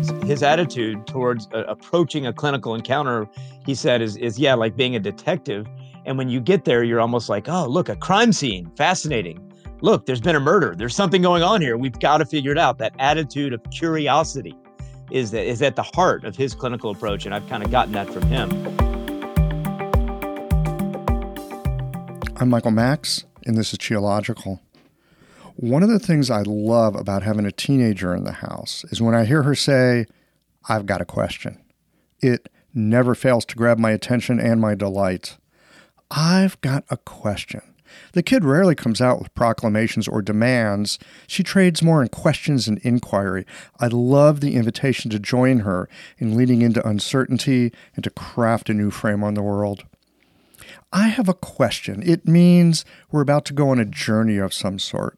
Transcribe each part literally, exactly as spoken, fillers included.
His attitude towards uh, approaching a clinical encounter, he said, is, is, yeah, like being a detective. And when you get there, you're almost like, oh, look, a crime scene. Fascinating. Look, there's been a murder. There's something going on here. We've got to figure it out. That attitude of curiosity is, that, is at the heart of his clinical approach. And I've kind of gotten that from him. I'm Michael Max, and this is Qiological. One of the things I love about having a teenager in the house is when I hear her say, I've got a question. It never fails to grab my attention and my delight. I've got a question. The kid rarely comes out with proclamations or demands. She trades more in questions and inquiry. I love the invitation to join her in leading into uncertainty and to craft a new frame on the world. I have a question. It means we're about to go on a journey of some sort.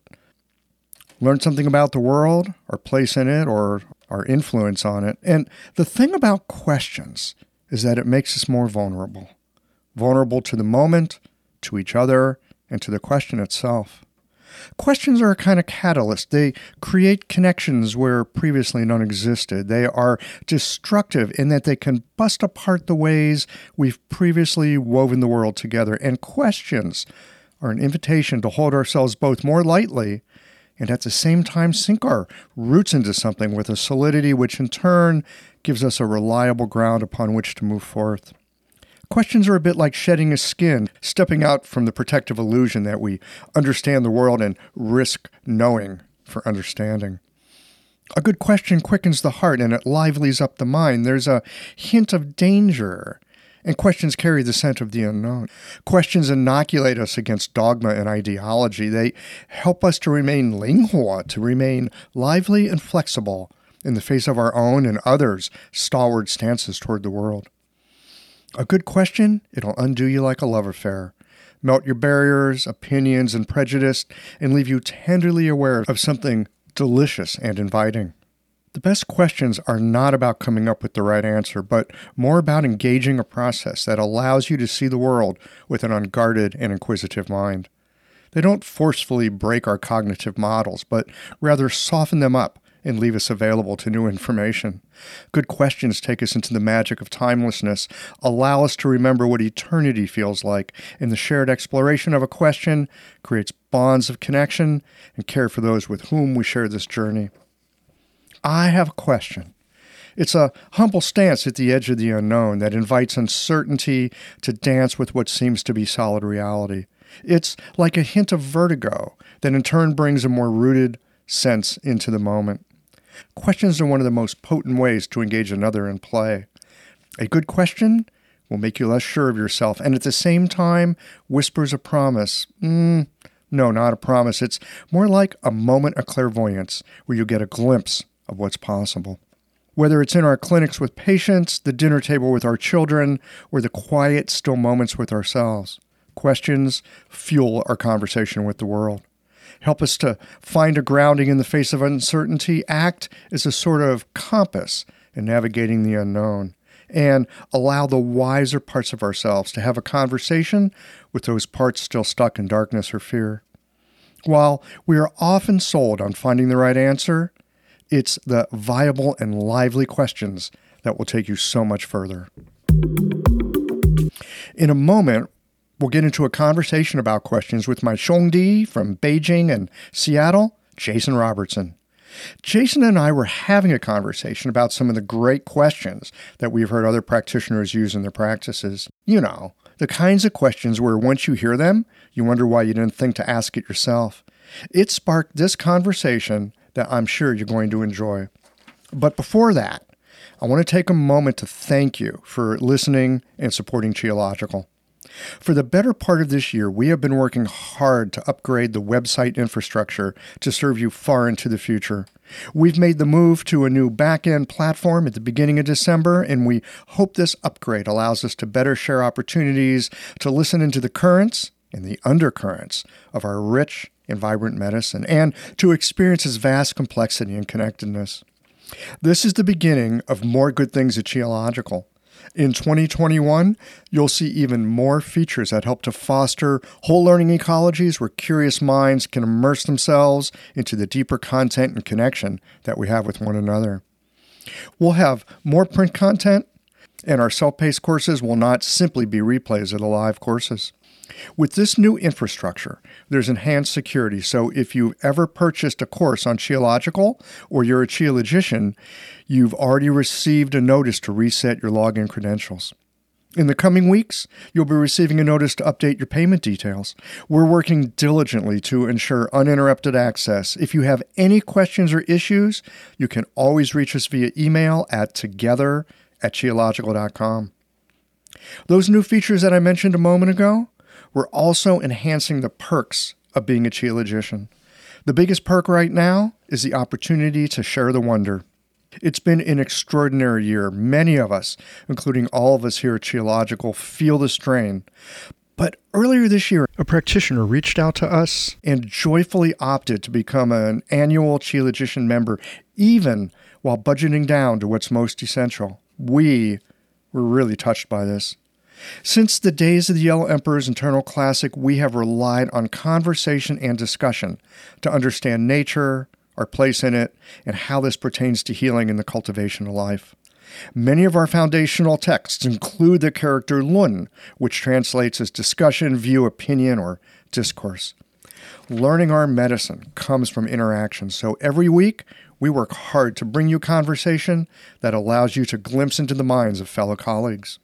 Learn something about the world, our place in it, or our influence on it. And the thing about questions is that it makes us more vulnerable. Vulnerable to the moment, to each other, and to the question itself. Questions are a kind of catalyst. They create connections where previously none existed. They are destructive in that they can bust apart the ways we've previously woven the world together. And questions are an invitation to hold ourselves both more lightly and at the same time sink our roots into something with a solidity which in turn gives us a reliable ground upon which to move forth. Questions are a bit like shedding a skin, stepping out from the protective illusion that we understand the world and risk knowing for understanding. A good question quickens the heart and it livelies up the mind. There's a hint of danger, and questions carry the scent of the unknown. Questions inoculate us against dogma and ideology. They help us to remain linghua, to remain lively and flexible in the face of our own and others' stalwart stances toward the world. A good question, it'll undo you like a love affair, melt your barriers, opinions, and prejudice, and leave you tenderly aware of something delicious and inviting. The best questions are not about coming up with the right answer, but more about engaging a process that allows you to see the world with an unguarded and inquisitive mind. They don't forcefully break our cognitive models, but rather soften them up and leave us available to new information. Good questions take us into the magic of timelessness, allow us to remember what eternity feels like, and the shared exploration of a question creates bonds of connection and care for those with whom we share this journey. I have a question. It's a humble stance at the edge of the unknown that invites uncertainty to dance with what seems to be solid reality. It's like a hint of vertigo that in turn brings a more rooted sense into the moment. Questions are one of the most potent ways to engage another in play. A good question will make you less sure of yourself and at the same time whispers a promise. Mm, no, not a promise. It's more like a moment of clairvoyance where you get a glimpse of what's possible. Whether it's in our clinics with patients, the dinner table with our children, or the quiet, still moments with ourselves, questions fuel our conversation with the world. Help us to find a grounding in the face of uncertainty, act as a sort of compass in navigating the unknown, and allow the wiser parts of ourselves to have a conversation with those parts still stuck in darkness or fear. While we are often sold on finding the right answer, it's the viable and lively questions that will take you so much further. In a moment, we'll get into a conversation about questions with my Shongdi from Beijing and Seattle, Jason Robertson. Jason and I were having a conversation about some of the great questions that we've heard other practitioners use in their practices. You know, the kinds of questions where once you hear them, you wonder why you didn't think to ask it yourself. It sparked this conversation that I'm sure you're going to enjoy. But before that, I want to take a moment to thank you for listening and supporting Qiological. For the better part of this year, we have been working hard to upgrade the website infrastructure to serve you far into the future. We've made the move to a new back-end platform at the beginning of December, and we hope this upgrade allows us to better share opportunities to listen into the currents and the undercurrents of our rich and vibrant medicine, and to experience its vast complexity and connectedness. This is the beginning of more good things at Qiological. In twenty twenty-one, you'll see even more features that help to foster whole learning ecologies where curious minds can immerse themselves into the deeper content and connection that we have with one another. We'll have more print content, and our self-paced courses will not simply be replays of the live courses. With this new infrastructure, there's enhanced security, so if you've ever purchased a course on Qiological or you're a Qiologician, you've already received a notice to reset your login credentials. In the coming weeks, you'll be receiving a notice to update your payment details. We're working diligently to ensure uninterrupted access. If you have any questions or issues, you can always reach us via email at together at qiological dot com. Those new features that I mentioned a moment ago, we're also enhancing the perks of being a Qiologician. The biggest perk right now is the opportunity to share the wonder. It's been an extraordinary year. Many of us, including all of us here at Qiological, feel the strain. But earlier this year, a practitioner reached out to us and joyfully opted to become an annual Qiologician member, even while budgeting down to what's most essential. We were really touched by this. Since the days of the Yellow Emperor's Eternal Classic, we have relied on conversation and discussion to understand nature, our place in it, and how this pertains to healing and the cultivation of life. Many of our foundational texts include the character Lun, which translates as discussion, view, opinion, or discourse. Learning our medicine comes from interaction, so every week we work hard to bring you conversation that allows you to glimpse into the minds of fellow colleagues.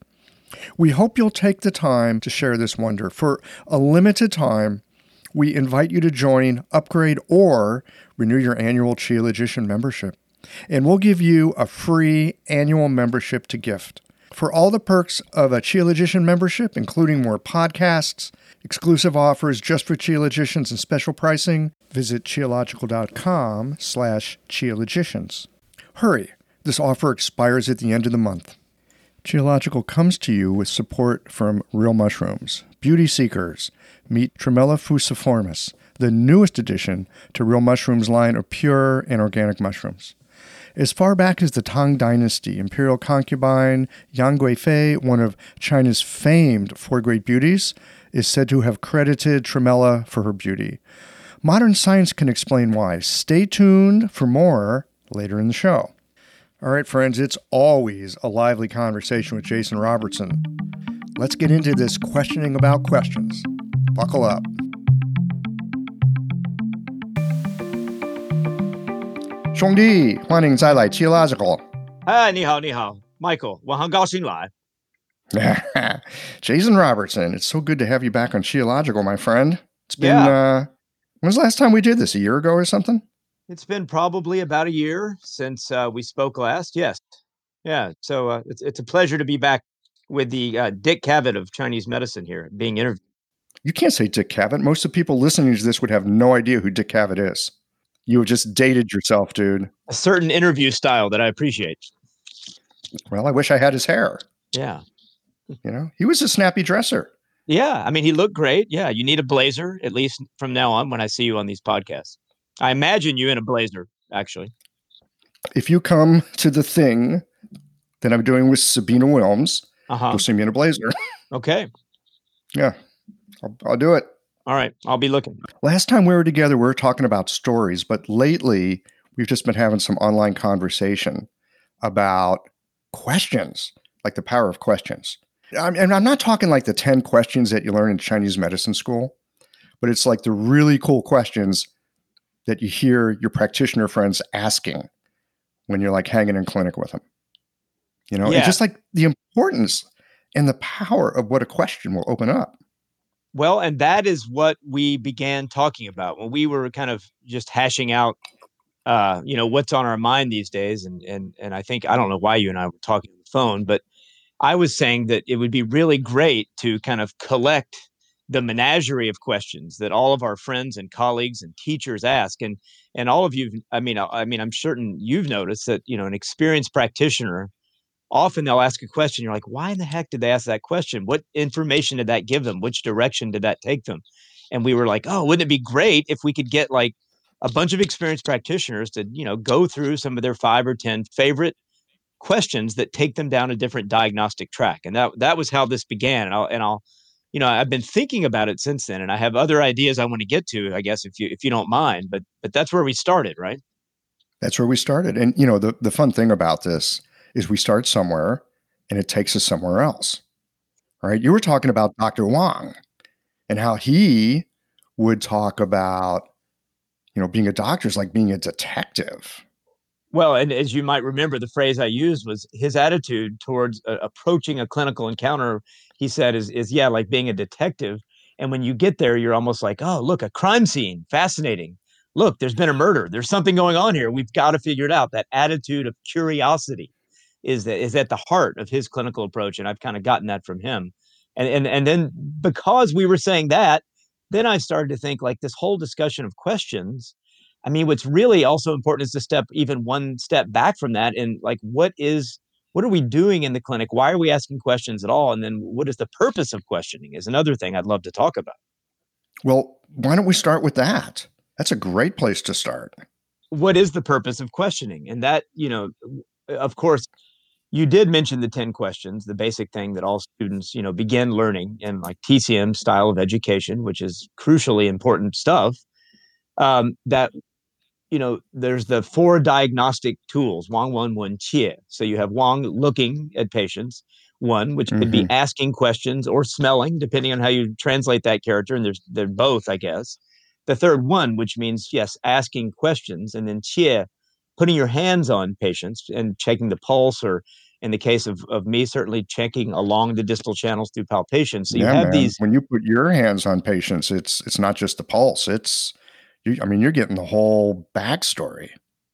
We hope you'll take the time to share this wonder. For a limited time, we invite you to join, upgrade, or renew your annual Qiologician membership. And we'll give you a free annual membership to gift. For all the perks of a Qiologician membership, including more podcasts, exclusive offers just for Qiologicians, and special pricing, visit qiological.com slash Qiologicians. Hurry, this offer expires at the end of the month. Qiological comes to you with support from Real Mushrooms. Beauty seekers, meet Tremella fusiformis, the newest addition to Real Mushrooms' line of pure and organic mushrooms. As far back as the Tang Dynasty, imperial concubine Yang Guifei, one of China's famed four great beauties, is said to have credited Tremella for her beauty. Modern science can explain why. Stay tuned for more later in the show. All right, friends, it's always a lively conversation with Jason Robertson. Let's get into this questioning about questions. Buckle up. 兄弟，欢迎再来 Qiological。 嗨，你好，你好，Michael，我很高兴来。 Jason Robertson, it's so good to have you back on Qiological, my friend. It's been, Yeah. uh, when was the last time we did this? A year ago or something? It's been probably about a year since uh, we spoke last. Yes. Yeah. So uh, it's, it's a pleasure to be back with the uh, Dick Cavett of Chinese medicine here being interviewed. You can't say Dick Cavett. Most of the people listening to this would have no idea who Dick Cavett is. You have just dated yourself, dude. A certain interview style that I appreciate. Well, I wish I had his hair. Yeah. You know, he was a snappy dresser. Yeah. I mean, he looked great. Yeah. You need a blazer, at least from now on when I see you on these podcasts. I imagine you in a blazer, actually. If you come to the thing that I'm doing with Sabina Wilms, uh-huh. you'll see me in a blazer. Okay. Yeah, I'll, I'll do it. All right. I'll be looking. Last time we were together, we were talking about stories, but lately we've just been having some online conversation about questions, like the power of questions. I'm, and I'm not talking like the ten questions that you learn in Chinese medicine school, but it's like the really cool questions that you hear your practitioner friends asking when you're like hanging in clinic with them. You know, yeah. and just like the importance and the power of what a question will open up. Well, and that is what we began talking about when we were kind of just hashing out, uh, you know, what's on our mind these days. And, and, and I think, I don't know why you and I were talking on the phone, but I was saying that it would be really great to kind of collect the menagerie of questions that all of our friends and colleagues and teachers ask. And, and all of you, I mean, I, I mean, I'm certain you've noticed that, you know, an experienced practitioner, often they'll ask a question. You're like, why in the heck did they ask that question? What information did that give them? Which direction did that take them? And we were like, oh, wouldn't it be great if we could get like a bunch of experienced practitioners to, you know, go through some of their five or ten favorite questions that take them down a different diagnostic track. And that, that was how this began. And I'll, and I'll, you know, I've been thinking about it since then, and I have other ideas I want to get to, I guess, if you, if you don't mind, but, but that's where we started, right? That's where we started. And, you know, the, the fun thing about this is we start somewhere and it takes us somewhere else, right? You were talking about Doctor Wang and how he would talk about, you know, being a doctor is like being a detective. Well, and as you might remember, the phrase I used was his attitude towards uh, approaching a clinical encounter. He said, "Is is yeah, like being a detective." And when you get there, you're almost like, "Oh, look, a crime scene, fascinating. Look, there's been a murder. There's something going on here. We've got to figure it out." That attitude of curiosity is that is at the heart of his clinical approach, and I've kind of gotten that from him. And and and then because we were saying that, then I started to think like this whole discussion of questions. I mean, what's really also important is to step even one step back from that and like what is what are we doing in the clinic? Why are we asking questions at all? And then what is the purpose of questioning is another thing I'd love to talk about. Well, why don't we start with that? That's a great place to start. What is the purpose of questioning? And that, you know, of course, you did mention the ten questions, the basic thing that all students, you know, begin learning in like T C M style of education, which is crucially important stuff. Um, that you know, there's the four diagnostic tools, Wang, Wen, Wen, Qie. So you have Wang looking at patients, one, which could be Mm-hmm. asking questions or smelling, depending on how you translate that character. And there's they're both, I guess. The third one, which means, yes, asking questions. And then Qie, putting your hands on patients and checking the pulse, or in the case of, of me, certainly checking along the distal channels through palpation. So you Yeah, have man. these. When you put your hands on patients, it's it's not just the pulse. It's, you, I mean, you're getting the whole backstory.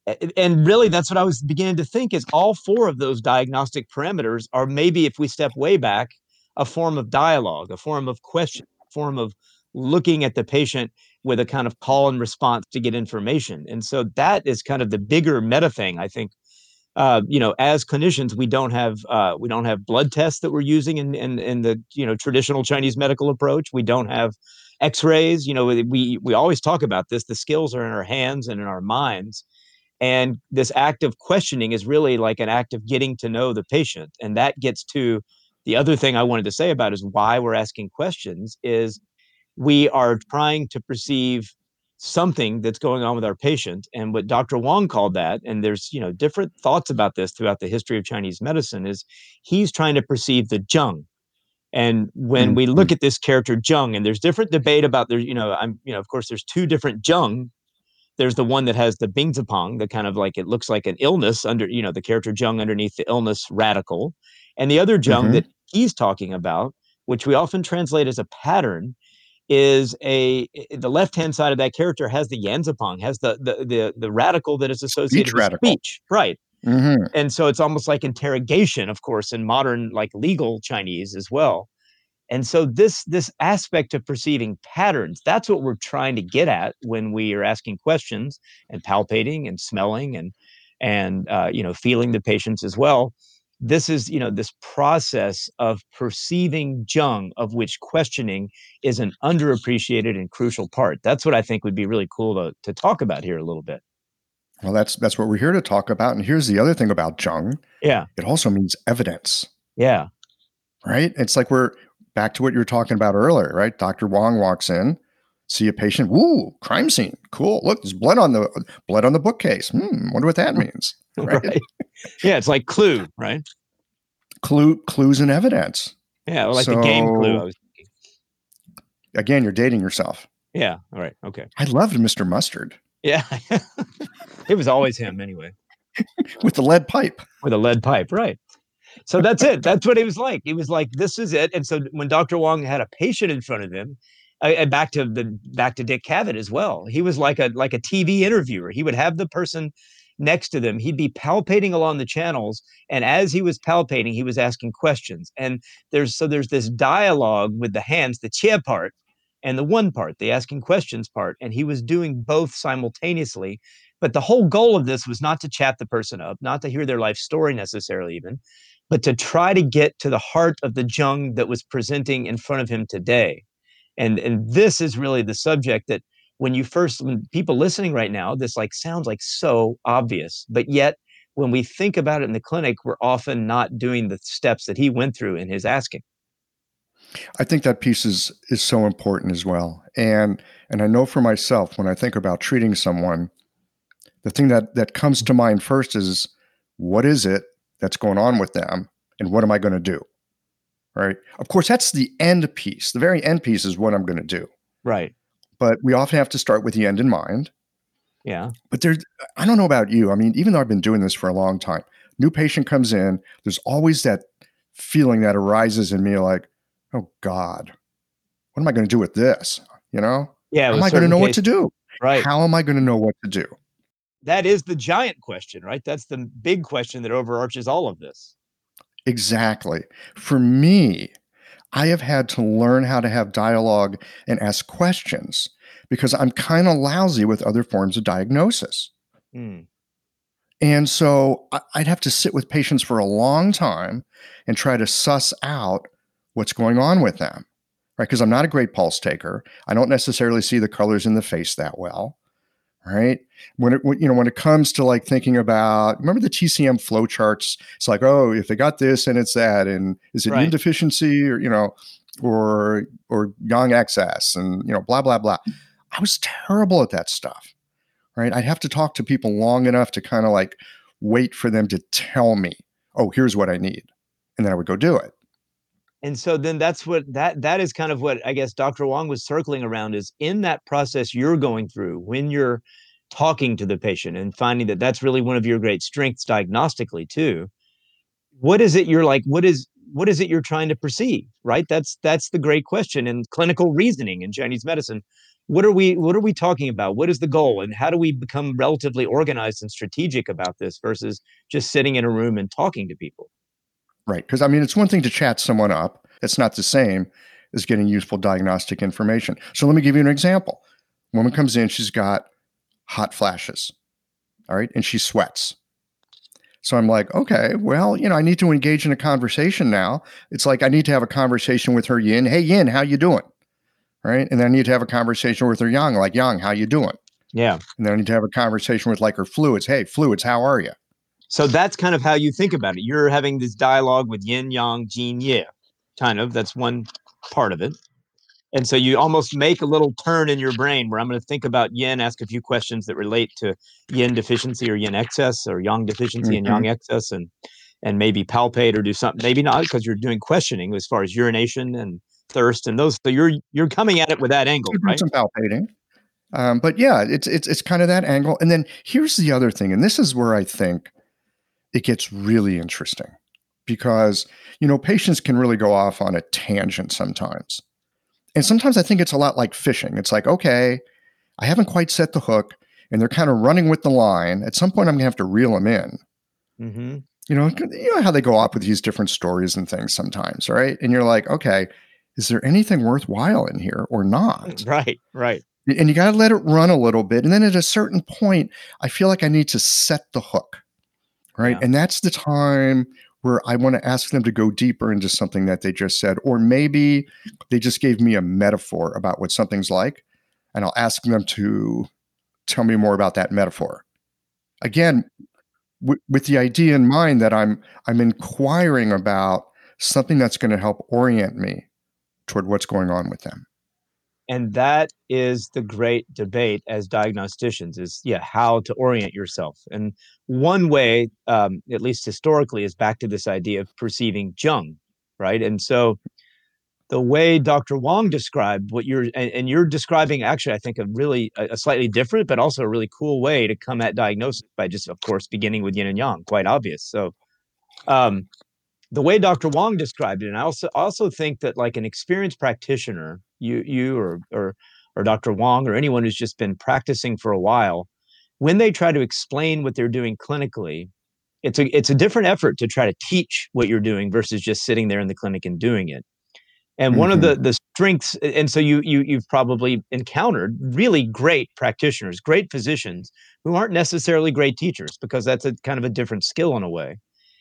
And really that's what I was beginning to think is all four of those diagnostic parameters are, maybe if we step way back, a form of dialogue, a form of question, a form of looking at the patient with a kind of call and response to get information. And so that is kind of the bigger meta thing. I think uh, you know, as clinicians, we don't have uh, we don't have blood tests that we're using in, in in the you know traditional Chinese medical approach. We don't have X-rays. You know, we we always talk about this. The skills are in our hands and in our minds. And this act of questioning is really like an act of getting to know the patient. And that gets to the other thing I wanted to say about is why we're asking questions is we are trying to perceive something that's going on with our patient. And what Doctor Wang called that, and there's you know different thoughts about this throughout the history of Chinese medicine, is he's trying to perceive the zheng. And when we Mm-hmm. look at this character zheng, and there's different debate about there, you know, I'm you know, of course, there's two different zheng. There's the one that has the bingzapang, the kind of like it looks like an illness under, you know, the character zheng underneath the illness radical. And the other zheng Mm-hmm. that he's talking about, which we often translate as a pattern, is a the left hand side of that character has the yanzapang, has the the the, the radical that is Speech associated with radical. speech, right? Mm-hmm. And so it's almost like interrogation, of course, in modern like legal Chinese as well. And so this this aspect of perceiving patterns, that's what we're trying to get at when we are asking questions and palpating and smelling and and uh, you know feeling the patients as well. This is you know this process of perceiving zheng, of which questioning is an underappreciated and crucial part. That's what I think would be really cool to to talk about here a little bit. Well, that's that's what we're here to talk about. And here's the other thing about zheng. Yeah, It also means evidence, yeah, right? It's like we're back to what you were talking about earlier, right? Doctor Wang walks in, see a patient. Woo, crime scene. Cool. Look, there's blood on the blood on the bookcase. Hmm, wonder what that means, right? right. Yeah, it's like Clue, right? Clue, clues and evidence. Yeah, like the game Clue. I So was again, you're dating yourself. yeah. All right. Okay. I loved Mister Mustard Yeah. It was always him anyway, with the lead pipe. with a lead pipe, right. So that's it. That's what he was like. He was like, "This is it." And so when Doctor Wang had a patient in front of him, uh, and back to the back to Dick Cavett as well, he was like a like a T V interviewer. He would have the person next to them. He'd be palpating along the channels, and as he was palpating, he was asking questions. And there's so there's this dialogue with the hands, the chia part, and the one part, the asking questions part, and he was doing both simultaneously. But the whole goal of this was not to chat the person up, not to hear their life story necessarily, even, but to try to get to the heart of the zheng that was presenting in front of him today. And and this is really the subject that when you first when people listening right now, this like sounds like so obvious, but yet when we think about it in the clinic, we're often not doing the steps that he went through in his asking. I think that piece is is so important as well. And and I know for myself, when I think about treating someone, The thing that, that comes to mind first is, what is it that's going on with them? And what am I going to do? Right. Of course, that's the end piece. The very end piece is what I'm going to do. Right. But we often have to start with the end in mind. Yeah. But there's, I don't know about you. I mean, even though I've been doing this for a long time, new patient comes in, there's always that feeling that arises in me like, oh God, what am I going to do with this? You know, yeah. how am I going to know what to do? Right. How am I going to know what to do? That is the giant question, right? That's the big question that overarches all of this. Exactly. For me, I have had to learn how to have dialogue and ask questions because I'm kind of lousy with other forms of diagnosis. Mm. And so I'd have to sit with patients for a long time and try to suss out what's going on with them, right? Because I'm not a great pulse taker. I don't necessarily see the colors in the face that well, right? When it, you know, when it comes to like thinking about, remember the T C M flow charts? It's like, oh, if they got this and it's that, and is it right. yin deficiency or, you know, or, or yang excess and, you know, blah, blah, blah. I was terrible at that stuff. Right. I'd have to talk to people long enough to kind of like wait for them to tell me, oh, here's what I need. And then I would go do it. And so then that's what that that is kind of what I guess Doctor Wong was circling around, is in that process you're going through when you're talking to the patient and finding that that's really one of your great strengths diagnostically too. What is it you're like, what is what is it you're trying to perceive, right? That's that's the great question in clinical reasoning in Chinese medicine. What are we what are we talking about? What is the goal? And how do we become relatively organized and strategic about this versus just sitting in a room and talking to people? Right. Because I mean, it's one thing to chat someone up. It's not the same as getting useful diagnostic information. So let me give you an example. Woman comes in, she's got hot flashes. All right. And she sweats. So I'm like, okay, well, you know, I need to engage in a conversation now. It's like I need to have a conversation with her yin. Hey, yin, how you doing? Right. And then I need to have a conversation with her yang, like, yang, how you doing? Yeah. And then I need to have a conversation with like her fluids. Hey, fluids, how are you? So that's kind of how you think about it. You're having this dialogue with yin, yang, jin, ye, kind of. That's one part of it. And so you almost make a little turn in your brain where I'm going to think about yin, ask a few questions that relate to yin deficiency or yin excess, or yang deficiency mm-hmm. and yang excess, and and maybe palpate or do something. Maybe not, because you're doing questioning as far as urination and thirst and those. So you're you're coming at it with that angle, right? Some palpating. Um, but yeah, it's it's it's kind of that angle. And then here's the other thing, and this is where I think it gets really interesting, because, you know, patients can really go off on a tangent sometimes. And sometimes I think it's a lot like fishing. It's like, okay, I haven't quite set the hook and they're kind of running with the line. At some point, I'm gonna have to reel them in. Mm-hmm. You know, you know how they go off with these different stories and things sometimes, right? And you're like, okay, is there anything worthwhile in here or not? Right, right. And you got to let it run a little bit. And then at a certain point, I feel like I need to set the hook, right? Yeah. And that's the time where I want to ask them to go deeper into something that they just said, or maybe they just gave me a metaphor about what something's like, and I'll ask them to tell me more about that metaphor. Again, w- with the idea in mind that I'm I'm inquiring about something that's going to help orient me toward what's going on with them. And that is the great debate as diagnosticians, is, yeah, how to orient yourself. And one way, um, at least historically, is back to this idea of perceiving Zheng, right? And so the way Doctor Wong described what you're, and, and you're describing actually, I think, a really, a, a slightly different, but also a really cool way to come at diagnosis by just, of course, beginning with yin and yang, quite obvious. So um, the way Doctor Wong described it, and I also also think that like an experienced practitioner, you you or or or Doctor Wong or anyone who's just been practicing for a while, when they try to explain what they're doing clinically, it's a it's a different effort to try to teach what you're doing versus just sitting there in the clinic and doing it. And mm-hmm. one of the the strengths, and so you you you've probably encountered really great practitioners, great physicians who aren't necessarily great teachers, because that's a kind of a different skill in a way.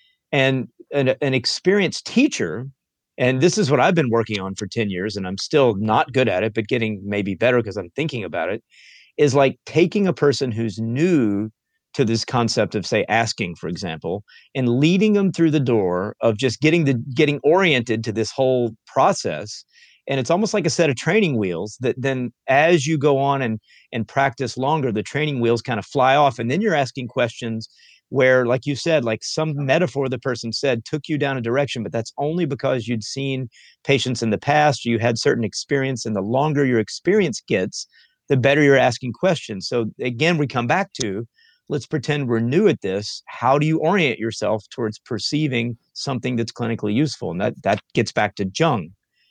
And an, an experienced teacher, and this is what I've been working on for ten years, and I'm still not good at it, but getting maybe better because I'm thinking about it, is like taking a person who's new to this concept of, say, asking, for example, and leading them through the door of just getting the getting oriented to this whole process, And it's almost like a set of training wheels that then as you go on and and practice longer, the training wheels kind of fly off. And then you're asking questions where, like you said, like some metaphor the person said took you down a direction, but that's only because you'd seen patients in the past, or you had certain experience, and the longer your experience gets, the better you're asking questions. So again, we come back to, let's pretend we're new at this. How do you orient yourself towards perceiving something that's clinically useful? And that that gets back to Jung.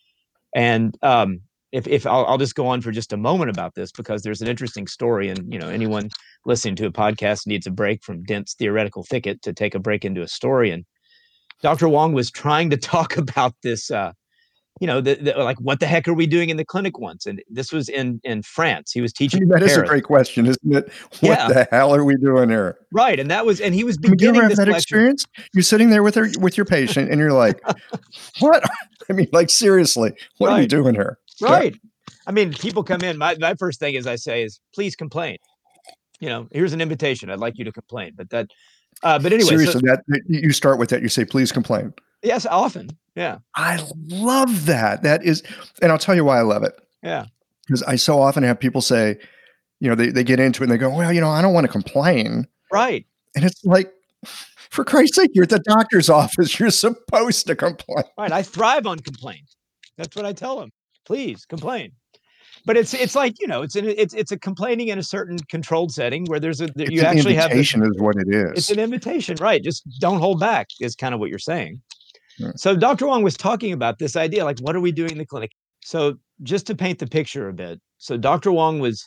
And um, if, if I'll, I'll just go on for just a moment about this, because there's an interesting story, and you know, anyone listening to a podcast needs a break from dense theoretical thicket to take a break into a story. And Doctor Wong was trying to talk about this, uh, you know, the, the, like, what the heck are we doing in the clinic once? And this was in in France. He was teaching. That in is a Paris. great question, isn't it? What Yeah. the hell are we doing here? Right, and that was, and he was I mean, do you beginning ever have this that lecture. experience? You're sitting there with her, with your patient, and you're like, "What?" I mean, like, seriously, what are we Right. doing here? Right. I mean, people come in. My my first thing is I say is, please complain. You know, here's an invitation. I'd like you to complain. But that, uh, but anyway, Seriously, so, that you start with that. You say, "Please complain." yes, often, yeah, I love that. That is, and I'll tell you why I love it. yeah, Because I so often have people say, you know, they, they get into it and they go, well, you know, I don't want to complain. right, And it's like, for Christ's sake, you're at the doctor's office. You're supposed to complain. right. I thrive on complaint. That's what I tell them. Please complain. But it's it's like, you know, it's an, it's it's a complaining in a certain controlled setting where there's a there, It's you an actually have this. invitation is what it It's is. an invitation, right? Just don't hold back is kind of what you're saying. Yeah. So Doctor Wong was talking about this idea, like, what are we doing in the clinic? So just to paint the picture a bit, so Doctor Wong was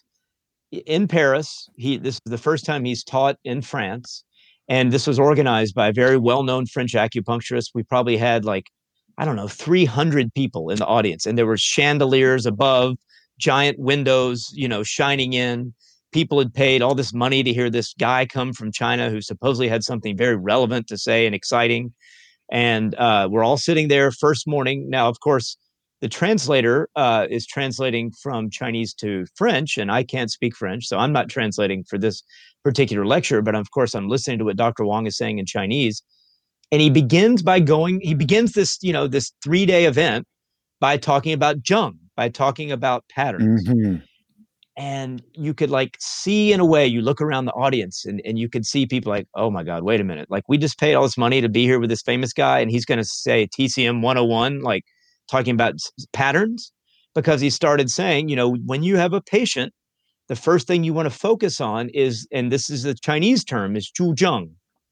in Paris. He this is the first time he's taught in France, and this was organized by a very well-known French acupuncturist. We probably had, like, I don't know, three hundred people in the audience, and there were chandeliers above, giant windows, you know, shining in. People had paid all this money to hear this guy come from China who supposedly had something very relevant to say and exciting. And uh, we're all sitting there first morning. Now, of course, the translator uh, is translating from Chinese to French, and I can't speak French, so I'm not translating for this particular lecture. But of course, I'm listening to what Doctor Wong is saying in Chinese, and he begins by going. He begins this, you know, this three day event by talking about Jung, by talking about patterns. Mm-hmm. And you could, like, see, in a way, you look around the audience and, and you could see people like, oh my God, wait a minute. Like, we just paid all this money to be here with this famous guy, and he's going to say T C M one oh one, like talking about s- patterns, because he started saying, you know, when you have a patient, the first thing you want to focus on is, and this is the Chinese term, is Zhu Zheng.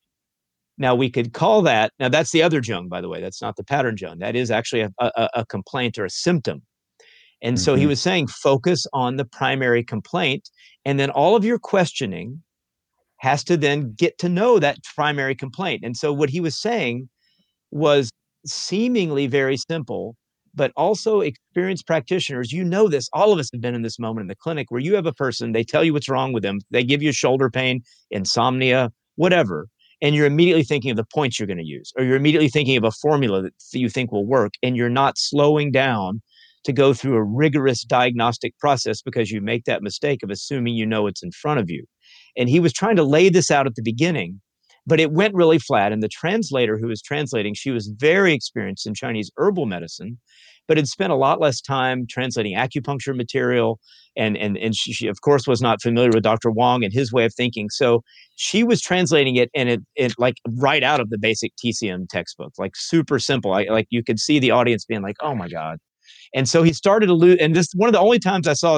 Now we could call that, now that's the other Jung, by the way, that's not the pattern Jung. That is actually a, a, a complaint or a symptom. And so he Mm-hmm. was saying, focus on the primary complaint, and then all of your questioning has to then get to know that primary complaint. And so what he was saying was seemingly very simple, but also experienced practitioners, you know this, all of us have been in this moment in the clinic where you have a person, they tell you what's wrong with them, they give you shoulder pain, insomnia, whatever, and you're immediately thinking of the points you're going to use, or you're immediately thinking of a formula that you think will work, and you're not slowing down to go through a rigorous diagnostic process because you make that mistake of assuming you know what's in front of you. And he was trying to lay this out at the beginning, but it went really flat. And the translator who was translating, she was very experienced in Chinese herbal medicine, but had spent a lot less time translating acupuncture material. And, and, and she, she, of course, was not familiar with Doctor Wong and his way of thinking. So she was translating it, and it, it like right out of the basic T C M textbook, like super simple. I, like you could see the audience being like, oh my God. And so he started to lose, and this is one of the only times I saw.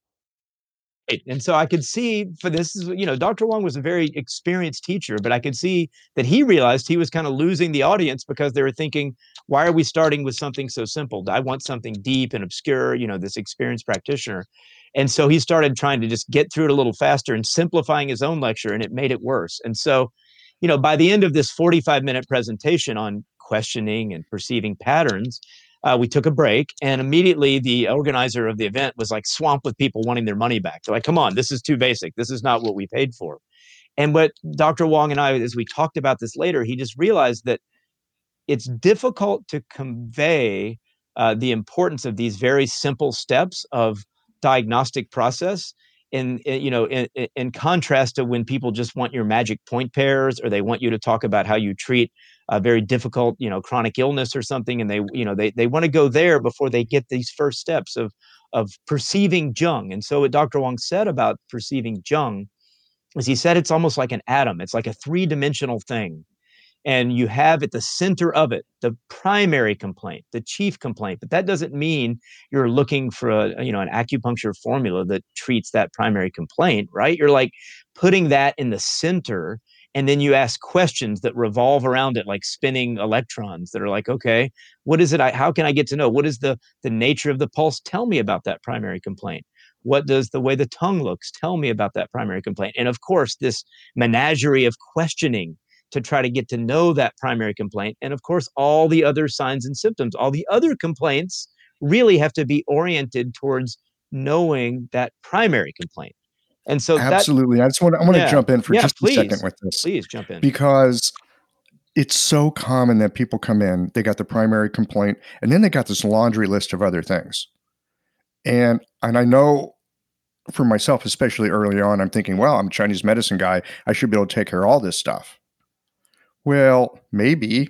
And so I could see for this, you know, Doctor Wong was a very experienced teacher, but I could see that he realized he was kind of losing the audience because they were thinking, why are we starting with something so simple? I want something deep and obscure, you know, this experienced practitioner. And so he started trying to just get through it a little faster and simplifying his own lecture, and it made it worse. And so, you know, by the end of this forty-five minute presentation on questioning and perceiving patterns, Uh, we took a break, and immediately the organizer of the event was like swamped with people wanting their money back. They're like, come on, this is too basic. This is not what we paid for. And what Doctor Wong and I, as we talked about this later, he just realized that it's difficult to convey uh, the importance of these very simple steps of diagnostic process in, in you know in, in contrast to when people just want your magic point pairs, or they want you to talk about how you treat a very difficult, you know, chronic illness or something, and they, you know, they they want to go there before they get these first steps of of perceiving Jung. And so what Doctor Wang said about perceiving Jung is he said it's almost like an atom. It's like a three-dimensional thing. And you have at the center of it the primary complaint, the chief complaint. But that doesn't mean you're looking for a, you know, an acupuncture formula that treats that primary complaint, right? You're like putting that in the center, and then you ask questions that revolve around it, like spinning electrons that are like, okay, what is it? I, how can I get to know? What is the the nature of the pulse? Tell me about that primary complaint. What does the way the tongue looks tell me about that primary complaint? And of course, this menagerie of questioning to try to get to know that primary complaint. And of course, all the other signs and symptoms, all the other complaints really have to be oriented towards knowing that primary complaint. And so that, Absolutely. I just want to, I want to yeah, jump in for yeah, just please, a second with this, please jump in. because it's so common that people come in, they got the primary complaint, and then they got this laundry list of other things. And and I know for myself, especially early on, I'm thinking, well, I'm a Chinese medicine guy. I should be able to take care of all this stuff. Well, maybe,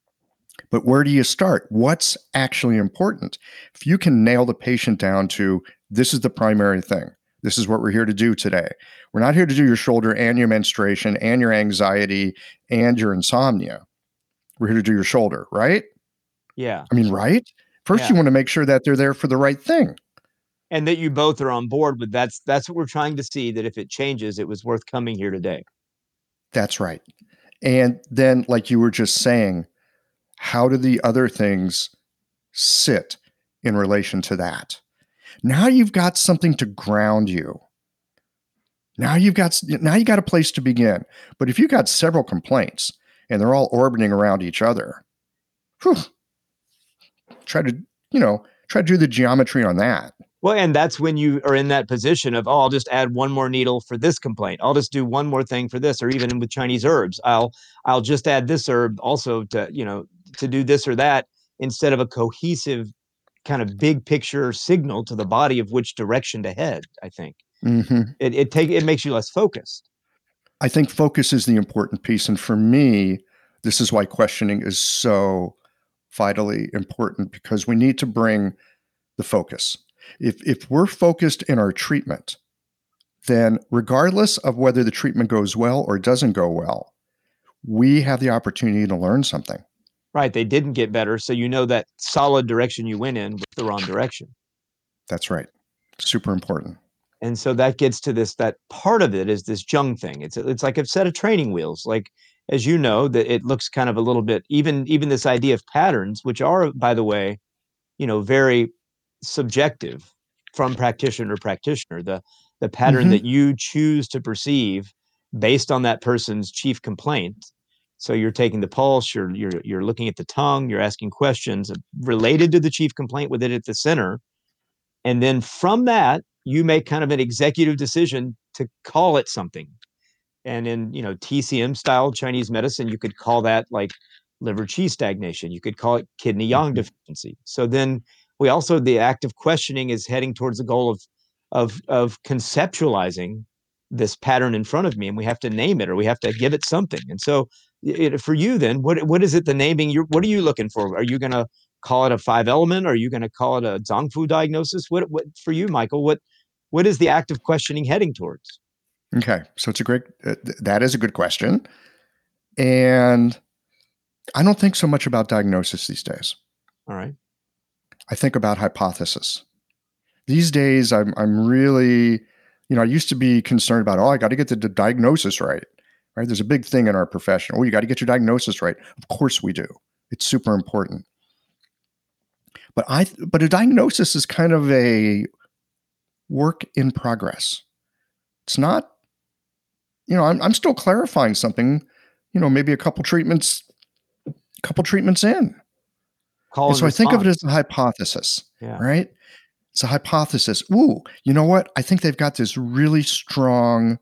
but where do you start? What's actually important? If you can nail the patient down to this is the primary thing, this is what we're here to do today. We're not here to do your shoulder and your menstruation and your anxiety and your insomnia. We're here to do your shoulder, right? Yeah. I mean, right? First, Yeah. you want to make sure that they're there for the right thing. And that you both are on board with that's that's what we're trying to see, that if it changes, it was worth coming here today. That's right. And then, like you were just saying, how do the other things sit in relation to that? Now you've got something to ground you. Now you've got now you got a place to begin. But if you've got several complaints and they're all orbiting around each other, whew, try to, you know, try to do the geometry on that. Well, and that's when you are in that position of, oh, I'll just add one more needle for this complaint. I'll just do one more thing for this, or even with Chinese herbs, I'll I'll just add this herb also to, you know, to do this or that, instead of a cohesive kind of big picture signal to the body of which direction to head. I think Mm-hmm. it it take it makes you less focused. I think focus is the important piece. And for me, this is why questioning is so vitally important, because we need to bring the focus. If, if we're focused in our treatment, then regardless of whether the treatment goes well or doesn't go well, we have the opportunity to learn something. Right. They didn't get better. So you know that solid direction you went in was the wrong direction. That's right. Super important. And so that gets to this, that part of it is this Jung thing. It's it's like a set of training wheels. Like, as you know, that it looks kind of a little bit, even even this idea of patterns, which are, by the way, you know, very subjective from practitioner to practitioner. The the pattern Mm-hmm. that you choose to perceive based on that person's chief complaint. So you're taking the pulse, you're you're you're looking at the tongue, you're asking questions related to the chief complaint with it at the center. And then from that, you make kind of an executive decision to call it something. And in, you know, T C M style Chinese medicine, you could call that like liver qi stagnation. You could call it kidney yang Mm-hmm. deficiency. So then we also, the act of questioning is heading towards the goal of of of conceptualizing this pattern in front of me, and we have to name it, or we have to give it something. And so it, for you then, what what is it, the naming, you're, what are you looking for? Are you going to call it a five element? Are you going to call it a Zongfu diagnosis? What, what for you, Michael, what what is the act of questioning heading towards? Okay. So it's a great, uh, th- that is a good question. And I don't think so much about diagnosis these days. All right. I think about hypothesis. These days, I'm I'm really, you know, I used to be concerned about, oh, I got to get the, the diagnosis right, right? There's a big thing in our profession. Oh, you got to get your diagnosis right. Of course we do. It's super important. But I, but a diagnosis is kind of a work in progress. It's not, you know, I'm I'm still clarifying something, you know, maybe a couple treatments, a couple treatments in. Call And and so I think of it response. as a hypothesis, Yeah. right? It's a hypothesis. Ooh, you know what? I think they've got this really strong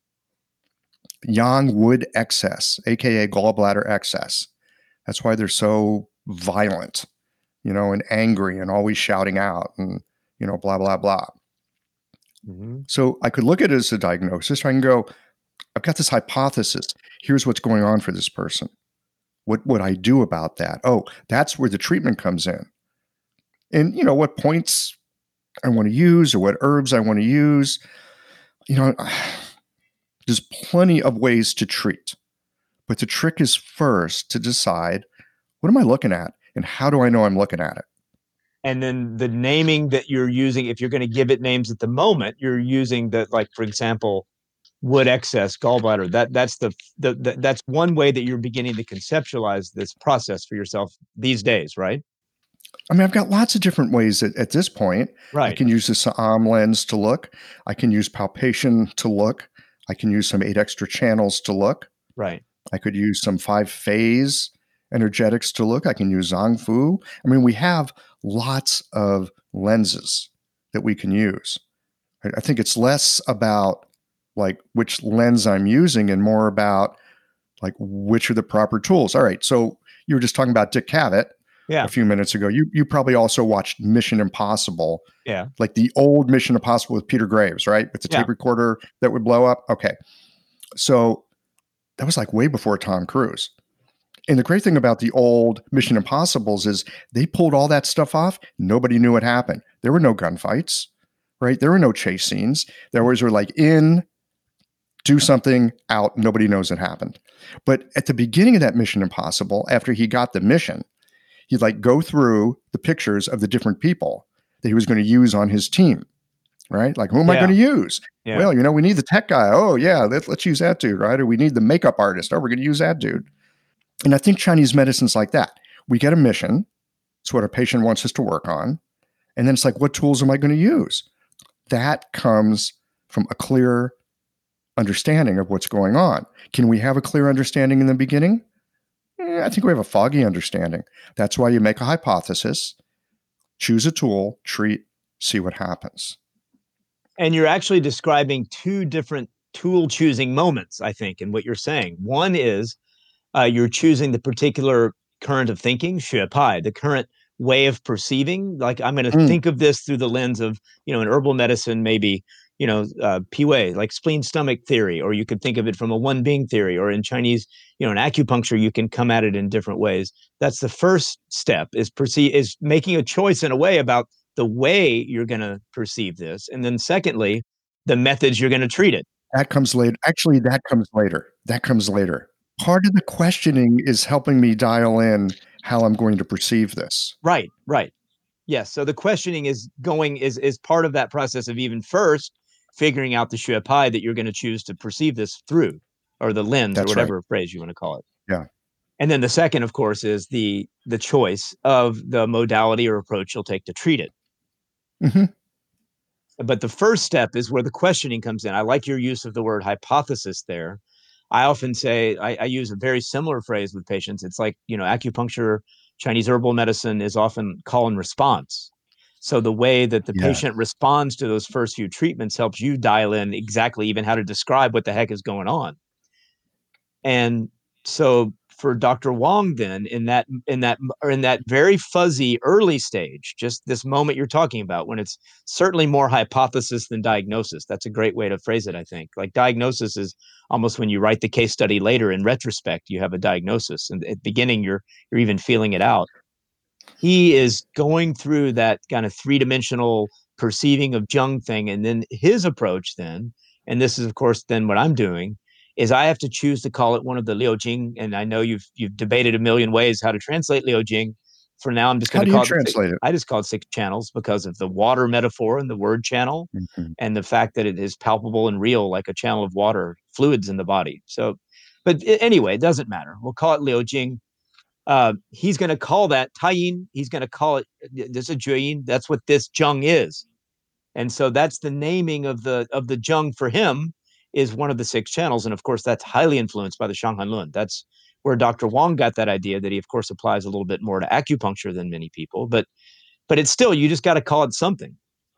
yang wood excess, aka gallbladder excess. That's why they're so violent, you know, and angry and always shouting out and, you know, blah, blah, blah. Mhm. So I could look at it as a diagnosis. I can go, I've got this hypothesis. Here's what's going on for this person. What would I do about that? Oh, that's where the treatment comes in. And, you know, what points I want to use or what herbs I want to use. You know, there's plenty of ways to treat. But the trick is first to decide, what am I looking at? And how do I know I'm looking at it? And then the naming that you're using, if you're going to give it names at the moment, you're using the, like, for example, wood excess, gallbladder. That that's the, the, the that's one way that you're beginning to conceptualize this process for yourself these days, right? I mean, I've got lots of different ways at, at this point. Right. I can use the Saam lens to look. I can use palpation to look. I can use some eight extra channels to look. Right. I could use some five phase energetics to look. I can use Zhang Fu. I mean, we have lots of lenses that we can use. I think it's less about like which lens I'm using and more about like which are the proper tools. All right. So you were just talking about Dick Cavett yeah. a few minutes ago. You you probably also watched Mission Impossible. Yeah. Like the old Mission Impossible with Peter Graves, right? With the yeah. tape recorder that would blow up. Okay. So that was like way before Tom Cruise. And the great thing about the old Mission Impossibles is they pulled all that stuff off. Nobody knew what happened. There were no gunfights, right? There were no chase scenes. There was were like in, do something, out. Nobody knows it happened. But at the beginning of that Mission Impossible, after he got the mission, he'd like go through the pictures of the different people that he was going to use on his team, right? Like, who am yeah. I going to use? Yeah. Well, you know, we need the tech guy. Oh, yeah, let, let's use that dude, right? Or we need the makeup artist. Oh, we're going to use that dude. And I think Chinese medicine's like that. We get a mission. It's what our patient wants us to work on. And then it's like, what tools am I going to use? That comes from a clear understanding of what's going on. Can we have a clear understanding in the beginning? Eh, I think we have a foggy understanding. That's why you make a hypothesis, choose a tool, treat, see what happens. And you're actually describing two different tool choosing moments, I think, in what you're saying. One is uh, you're choosing the particular current of thinking, Xue Pai, the current way of perceiving. Like, I'm going to mm. think of this through the lens of, you know, in herbal medicine, maybe, you know, uh, Pi Wei, like spleen stomach theory, or you could think of it from a one being theory, or in Chinese, you know, in acupuncture, you can come at it in different ways. That's the first step, is perceive, is making a choice in a way about the way you're going to perceive this. And then secondly, the methods you're going to treat it. That comes later. Actually, that comes later. That comes later. Part of the questioning is helping me dial in how I'm going to perceive this. Right, right. Yes. So the questioning is going is is part of that process of even first figuring out the Xue Pai that you're going to choose to perceive this through, or the lens, That's or whatever right. phrase you want to call it. Yeah. And then the second, of course, is the the choice of the modality or approach you'll take to treat it. Mm-hmm. But the first step is where the questioning comes in. I like your use of the word hypothesis there. I often say, I, I use a very similar phrase with patients. It's like, you know, acupuncture, Chinese herbal medicine is often call and response. So the way that the yeah. patient responds to those first few treatments helps you dial in exactly even how to describe what the heck is going on. And so for Doctor Wong, then in that in that or in that very fuzzy early stage, just this moment you're talking about, when it's certainly more hypothesis than diagnosis. That's a great way to phrase it, I think. Like, diagnosis is almost when you write the case study later. In retrospect, you have a diagnosis, and at the beginning you're you're even feeling it out. He is going through that kind of three-dimensional perceiving of Jung thing, and then his approach then, and this is of course then what I'm doing, is I have to choose to call it one of the Liu Jing, and I know you've you've debated a million ways how to translate Liu Jing. For now, I'm just going to call it. Translate it? I just call it six channels because of the water metaphor and the word channel, mm-hmm. and the fact that it is palpable and real, like a channel of water, fluids in the body. So, but anyway, it doesn't matter. We'll call it Liu Jing. Uh, he's going to call that Taiyin. He's going to call it this is Jueyin. That's what this Jung is, and so that's the naming of the of the Jung for him. Is one of the six channels. And of course, that's highly influenced by the Shanghan Lun. That's where Doctor Wong got that idea, that he, of course, applies a little bit more to acupuncture than many people. But but it's still, you just got to call it something.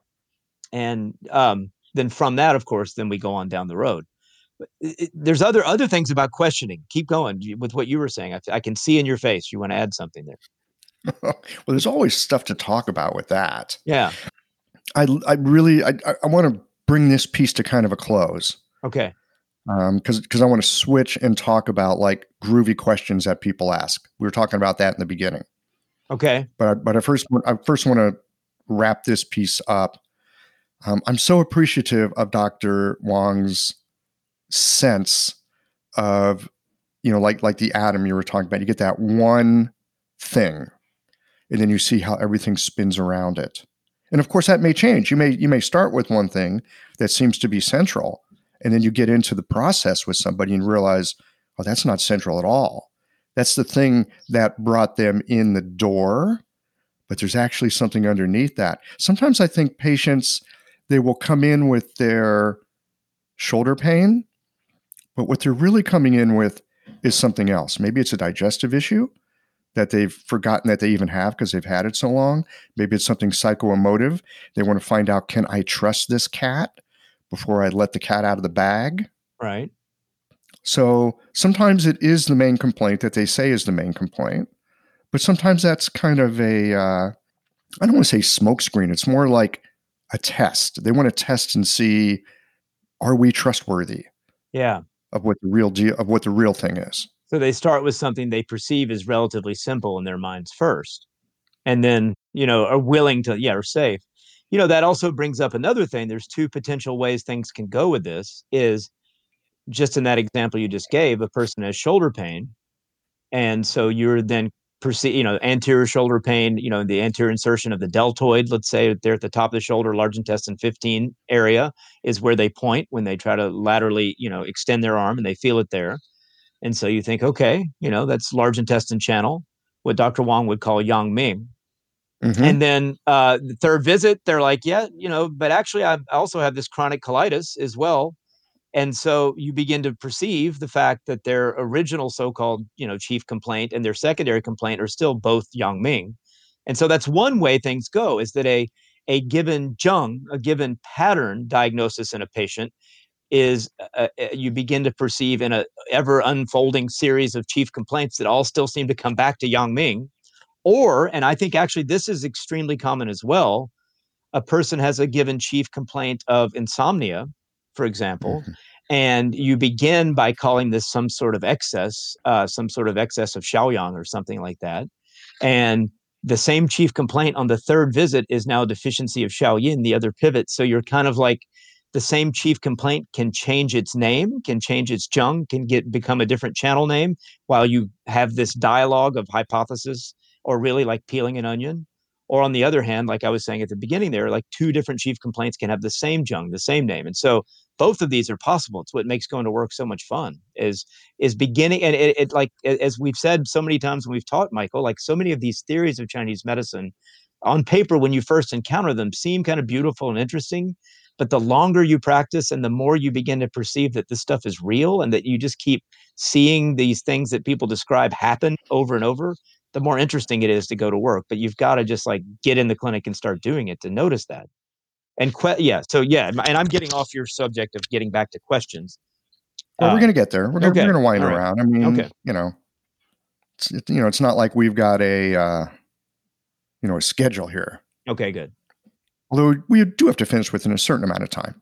And um, then from that, of course, then we go on down the road. But it, it, there's other other things about questioning. Keep going with what you were saying. I, I can see in your face you want to add something there. Well, there's always stuff to talk about with that. Yeah. I, I really, I, I want to bring this piece to kind of a close. Okay. Um, because because I want to switch and talk about like groovy questions that people ask. We were talking about that in the beginning. Okay. But I, but I first I first want to wrap this piece up. Um, I'm so appreciative of Doctor Wong's sense of, you know, like like the atom you were talking about. You get that one thing, and then you see how everything spins around it. And of course, that may change. You may you may start with one thing that seems to be central, and then you get into the process with somebody and realize, oh, that's not central at all. That's the thing that brought them in the door, but there's actually something underneath that. Sometimes I think patients, they will come in with their shoulder pain, but what they're really coming in with is something else. Maybe it's a digestive issue that they've forgotten that they even have because they've had it so long. Maybe it's something psychoemotive. They want to find out, can I trust this cat before I let the cat out of the bag? Right. So sometimes it is the main complaint that they say is the main complaint, but sometimes that's kind of a, uh, I don't want to say smokescreen. It's more like a test. They want to test and see, are we trustworthy? Yeah. Of what the real deal, of what the real thing is. So they start with something they perceive as relatively simple in their minds first, and then, you know, are willing to, yeah, are safe. You know, that also brings up another thing. There's two potential ways things can go with this is just in that example you just gave, a person has shoulder pain. And so you're then perceive, you know, anterior shoulder pain, you know, the anterior insertion of the deltoid, let's say they're at the top of the shoulder, large intestine fifteen area is where they point when they try to laterally, you know, extend their arm and they feel it there. And so you think, okay, you know, that's large intestine channel, what Doctor Wong would call Yang Ming. Mm-hmm. And then uh, the third visit, they're like, yeah, you know, but actually I also have this chronic colitis as well. And so you begin to perceive the fact that their original so-called, you know, chief complaint and their secondary complaint are still both Yang Ming. And so that's one way things go, is that a a given zheng, a given pattern diagnosis in a patient is uh, uh, you begin to perceive in a ever unfolding series of chief complaints that all still seem to come back to Yang Ming. Or, and I think actually this is extremely common as well, a person has a given chief complaint of insomnia, for example, Mm-hmm. and you begin by calling this some sort of excess, uh, some sort of excess of Shaoyang or something like that. And the same chief complaint on the third visit is now a deficiency of Shaoyin, the other pivot. So you're kind of like the same chief complaint can change its name, can change its zheng, can get become a different channel name while you have this dialogue of hypothesis or really like peeling an onion. Or on the other hand, like I was saying at the beginning there, like two different chief complaints can have the same zheng, the same name. And so both of these are possible. It's what makes going to work so much fun is is beginning. And it, it like, as we've said so many times when we've taught, Michael, like so many of these theories of Chinese medicine on paper, when you first encounter them, seem kind of beautiful and interesting. But the longer you practice and the more you begin to perceive that this stuff is real and that you just keep seeing these things that people describe happen over and over, the more interesting it is to go to work. But you've got to just like get in the clinic and start doing it to notice that. And que- yeah, so yeah, and I'm getting off your subject of getting back to questions. Well, we're Um, going to get there. We're going okay, we're going to wind all right, around. I mean, okay, you know, it's, it, you know, it's not like we've got a, uh, you know, a schedule here. okay, good. Although we do have to finish within a certain amount of time.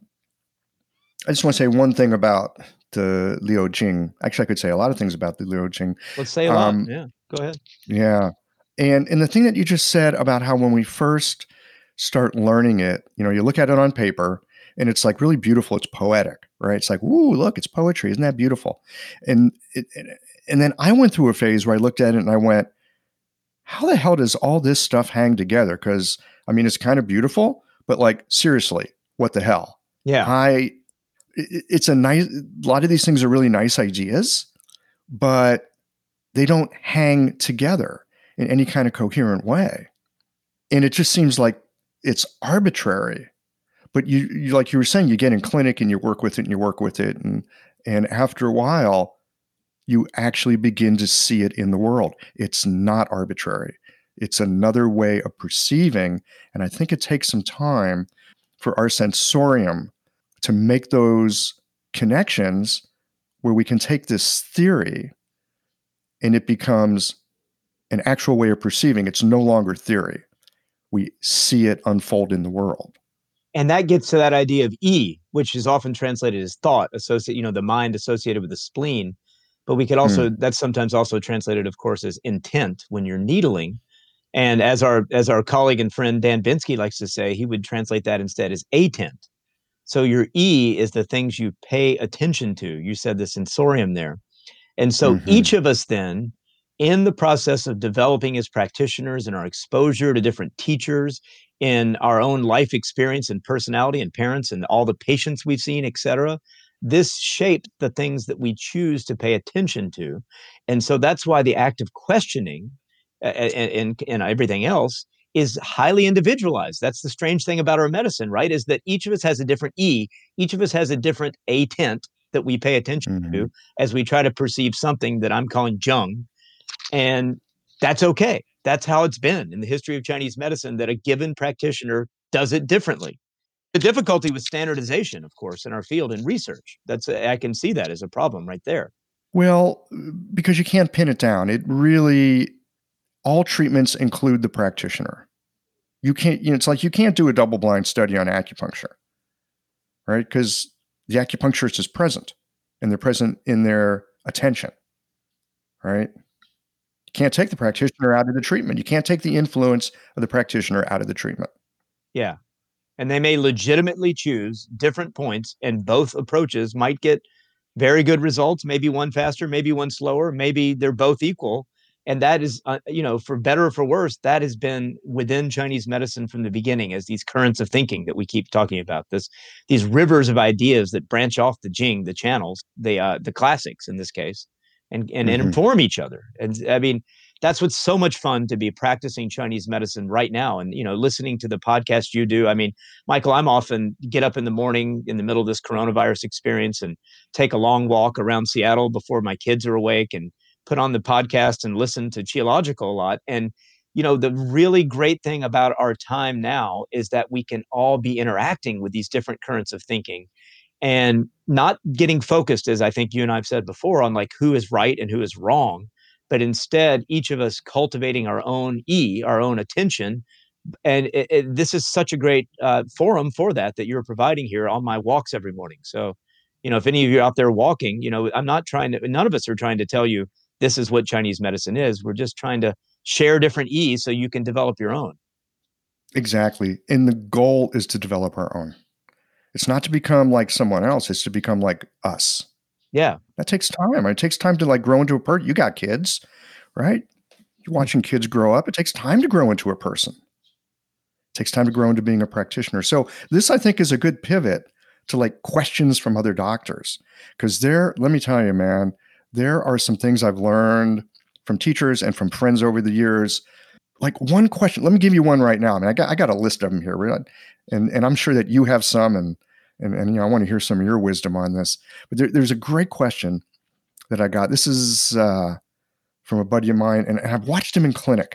I just want to say one thing about the Liu Jing. Actually, I could say a lot of things about the Liu Jing. Let's say a lot. Um, Yeah, go ahead. Yeah. And and the thing that you just said about how when we first start learning it, you know, you look at it on paper and it's like really beautiful. It's poetic, right? It's like, ooh, look, it's poetry. Isn't that beautiful? And it, and then I went through a phase where I looked at it and I went, how the hell does all this stuff hang together? Because I mean, it's kind of beautiful, but like seriously, what the hell? Yeah, I it, it's a nice a lot of these things are really nice ideas, but they don't hang together in any kind of coherent way. And it just seems like it's arbitrary. But you, you like you were saying, you get in clinic and you work with it and you work with it. And, and after a while, you actually begin to see it in the world. It's not arbitrary. It's another way of perceiving. And I think it takes some time for our sensorium to make those connections where we can take this theory and it becomes an actual way of perceiving. It's no longer theory. We see it unfold in the world. And that gets to that idea of E, which is often translated as thought, associate, you know, the mind associated with the spleen. But we could also, Hmm. that's sometimes also translated, of course, as intent when you're needling. And as our as our colleague and friend Dan Binsky likes to say, he would translate that instead as attent. So your E is the things you pay attention to. You said the sensorium there. And so Hmm. each of us then, in the process of developing as practitioners and our exposure to different teachers, in our own life experience and personality and parents and all the patients we've seen, et cetera, this shaped the things that we choose to pay attention to. And so that's why the act of questioning uh, and, and, and everything else is highly individualized. That's the strange thing about our medicine, right? Is that each of us has a different E, each of us has a different attent that we pay attention Hmm. to as we try to perceive something that I'm calling Jung. And that's okay. That's how it's been in the history of Chinese medicine, that a given practitioner does it differently. The difficulty with standardization, of course, in our field and research, that's a, I can see that as a problem right there. Well, because you can't pin it down. It really, all treatments include the practitioner. You can't, you know, it's like you can't do a double blind study on acupuncture, right? Because the acupuncturist is present and they're present in their attention, right? You can't take the practitioner out of the treatment. You can't take the influence of the practitioner out of the treatment. Yeah. And they may legitimately choose different points, and both approaches might get very good results, maybe one faster, maybe one slower, maybe they're both equal. And that is, uh, you know, for better or for worse, that has been within Chinese medicine from the beginning, as these currents of thinking that we keep talking about, this, these rivers of ideas that branch off the Jing, the channels, the, uh, the classics in this case, and, and, and Mm-hmm. inform each other. And I mean, that's what's so much fun to be practicing Chinese medicine right now. And, you know, listening to the podcast you do. I mean, Michael, I'm often get up in the morning in the middle of this coronavirus experience and take a long walk around Seattle before my kids are awake and put on the podcast and listen to Qiological a lot. And, you know, the really great thing about our time now is that we can all be interacting with these different currents of thinking and not getting focused, as I think you and I've said before, on like who is right and who is wrong, but instead each of us cultivating our own E, our own attention. And it, it, this is such a great uh, forum for that that you're providing here on my walks every morning. So, you know, if any of you out there walking, you know, I'm not trying to, none of us are trying to tell you this is what Chinese medicine is. We're just trying to share different E's so you can develop your own. Exactly. And the goal is to develop our own. It's not to become like someone else. It's to become like us. Yeah. That takes time. It takes time to like grow into a person. You got kids, right? You're watching kids grow up. It takes time to grow into a person. It takes time to grow into being a practitioner. So this, I think, is a good pivot to like questions from other doctors. Because there, let me tell you, man, there are some things I've learned from teachers and from friends over the years. Like one question, let me give you one right now. I mean, I got I got a list of them here, right? and and I'm sure that you have some, and and and you know, I want to hear some of your wisdom on this. But there, there's a great question that I got. This is uh, from a buddy of mine, and, and I've watched him in clinic.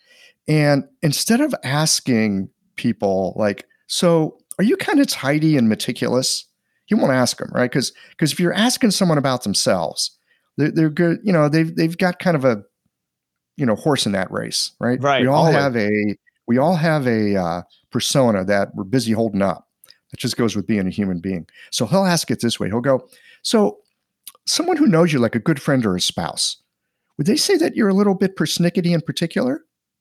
And instead of asking people like, "So, are you kind of tidy and meticulous?" You won't ask them, right? Because because if you're asking someone about themselves, they're, they're good. You know, they've they've got kind of a you know horse in that race, right? Right. We all Always. have a we all have a uh, persona that we're busy holding up. That just goes with being a human being. So he'll ask it this way. He'll go, "So, someone who knows you like a good friend or a spouse, would they say that you're a little bit persnickety in particular?"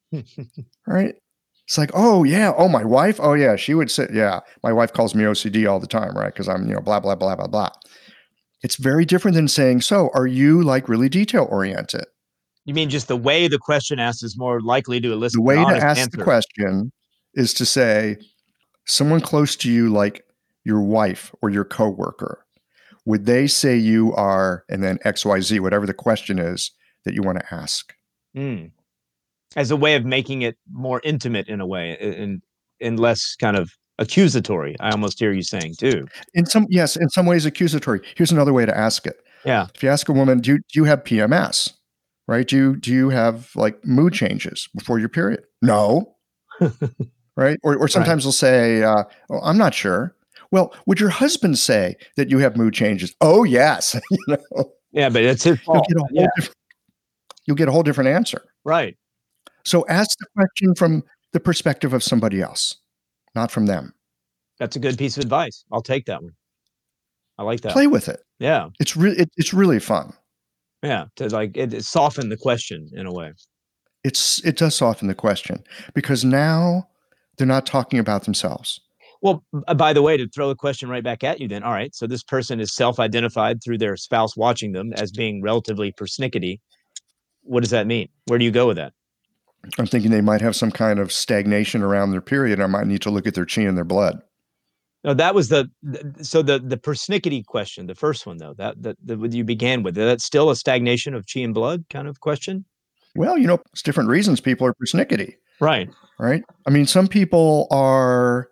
Right? It's like, "Oh yeah, oh my wife, oh yeah, she would say, yeah, my wife calls me O C D all the time, right? Because I'm, you know, blah blah blah blah blah." It's very different than saying, "So, are you like really detail oriented?" You mean just the way the question asked is more likely to elicit The an way to honest ask the answer? question is to say, someone close to you, like your wife or your coworker, would they say you are, and then X Y Z, whatever the question is that you want to ask? Mm. As a way of making it more intimate in a way, and and less kind of accusatory. I almost hear you saying too. In some, yes, in some ways accusatory. Here's another way to ask it. Yeah. If you ask a woman, do you, do you have P M S? Right? Do you, do you have like mood changes before your period? No. Right? Or, or sometimes Right. they'll say, uh, oh, I'm not sure. Well, would your husband say that you have mood changes? Oh, yes. you know? Yeah, but it's his You'll fault. get a whole Yeah. different, you'll get a whole different answer. Right. So ask the question from the perspective of somebody else, not from them. That's a good piece of advice. I'll take that one. I like that. Play with it. Yeah. It's really it, it's really fun. Yeah. To like it, it soften the question in a way. It's it does soften the question because now they're not talking about themselves. Well, by the way, to throw the question right back at you then, all right, so this person is self-identified through their spouse watching them as being relatively persnickety. What does that mean? Where do you go with that? I'm thinking they might have some kind of stagnation around their period. I might need to look at their chi and their blood. No, that was the, so the the persnickety question, the first one though, that that, that you began with, that's still a stagnation of chi and blood kind of question? Well, you know, it's different reasons people are persnickety. Right. Right. I mean, some people are,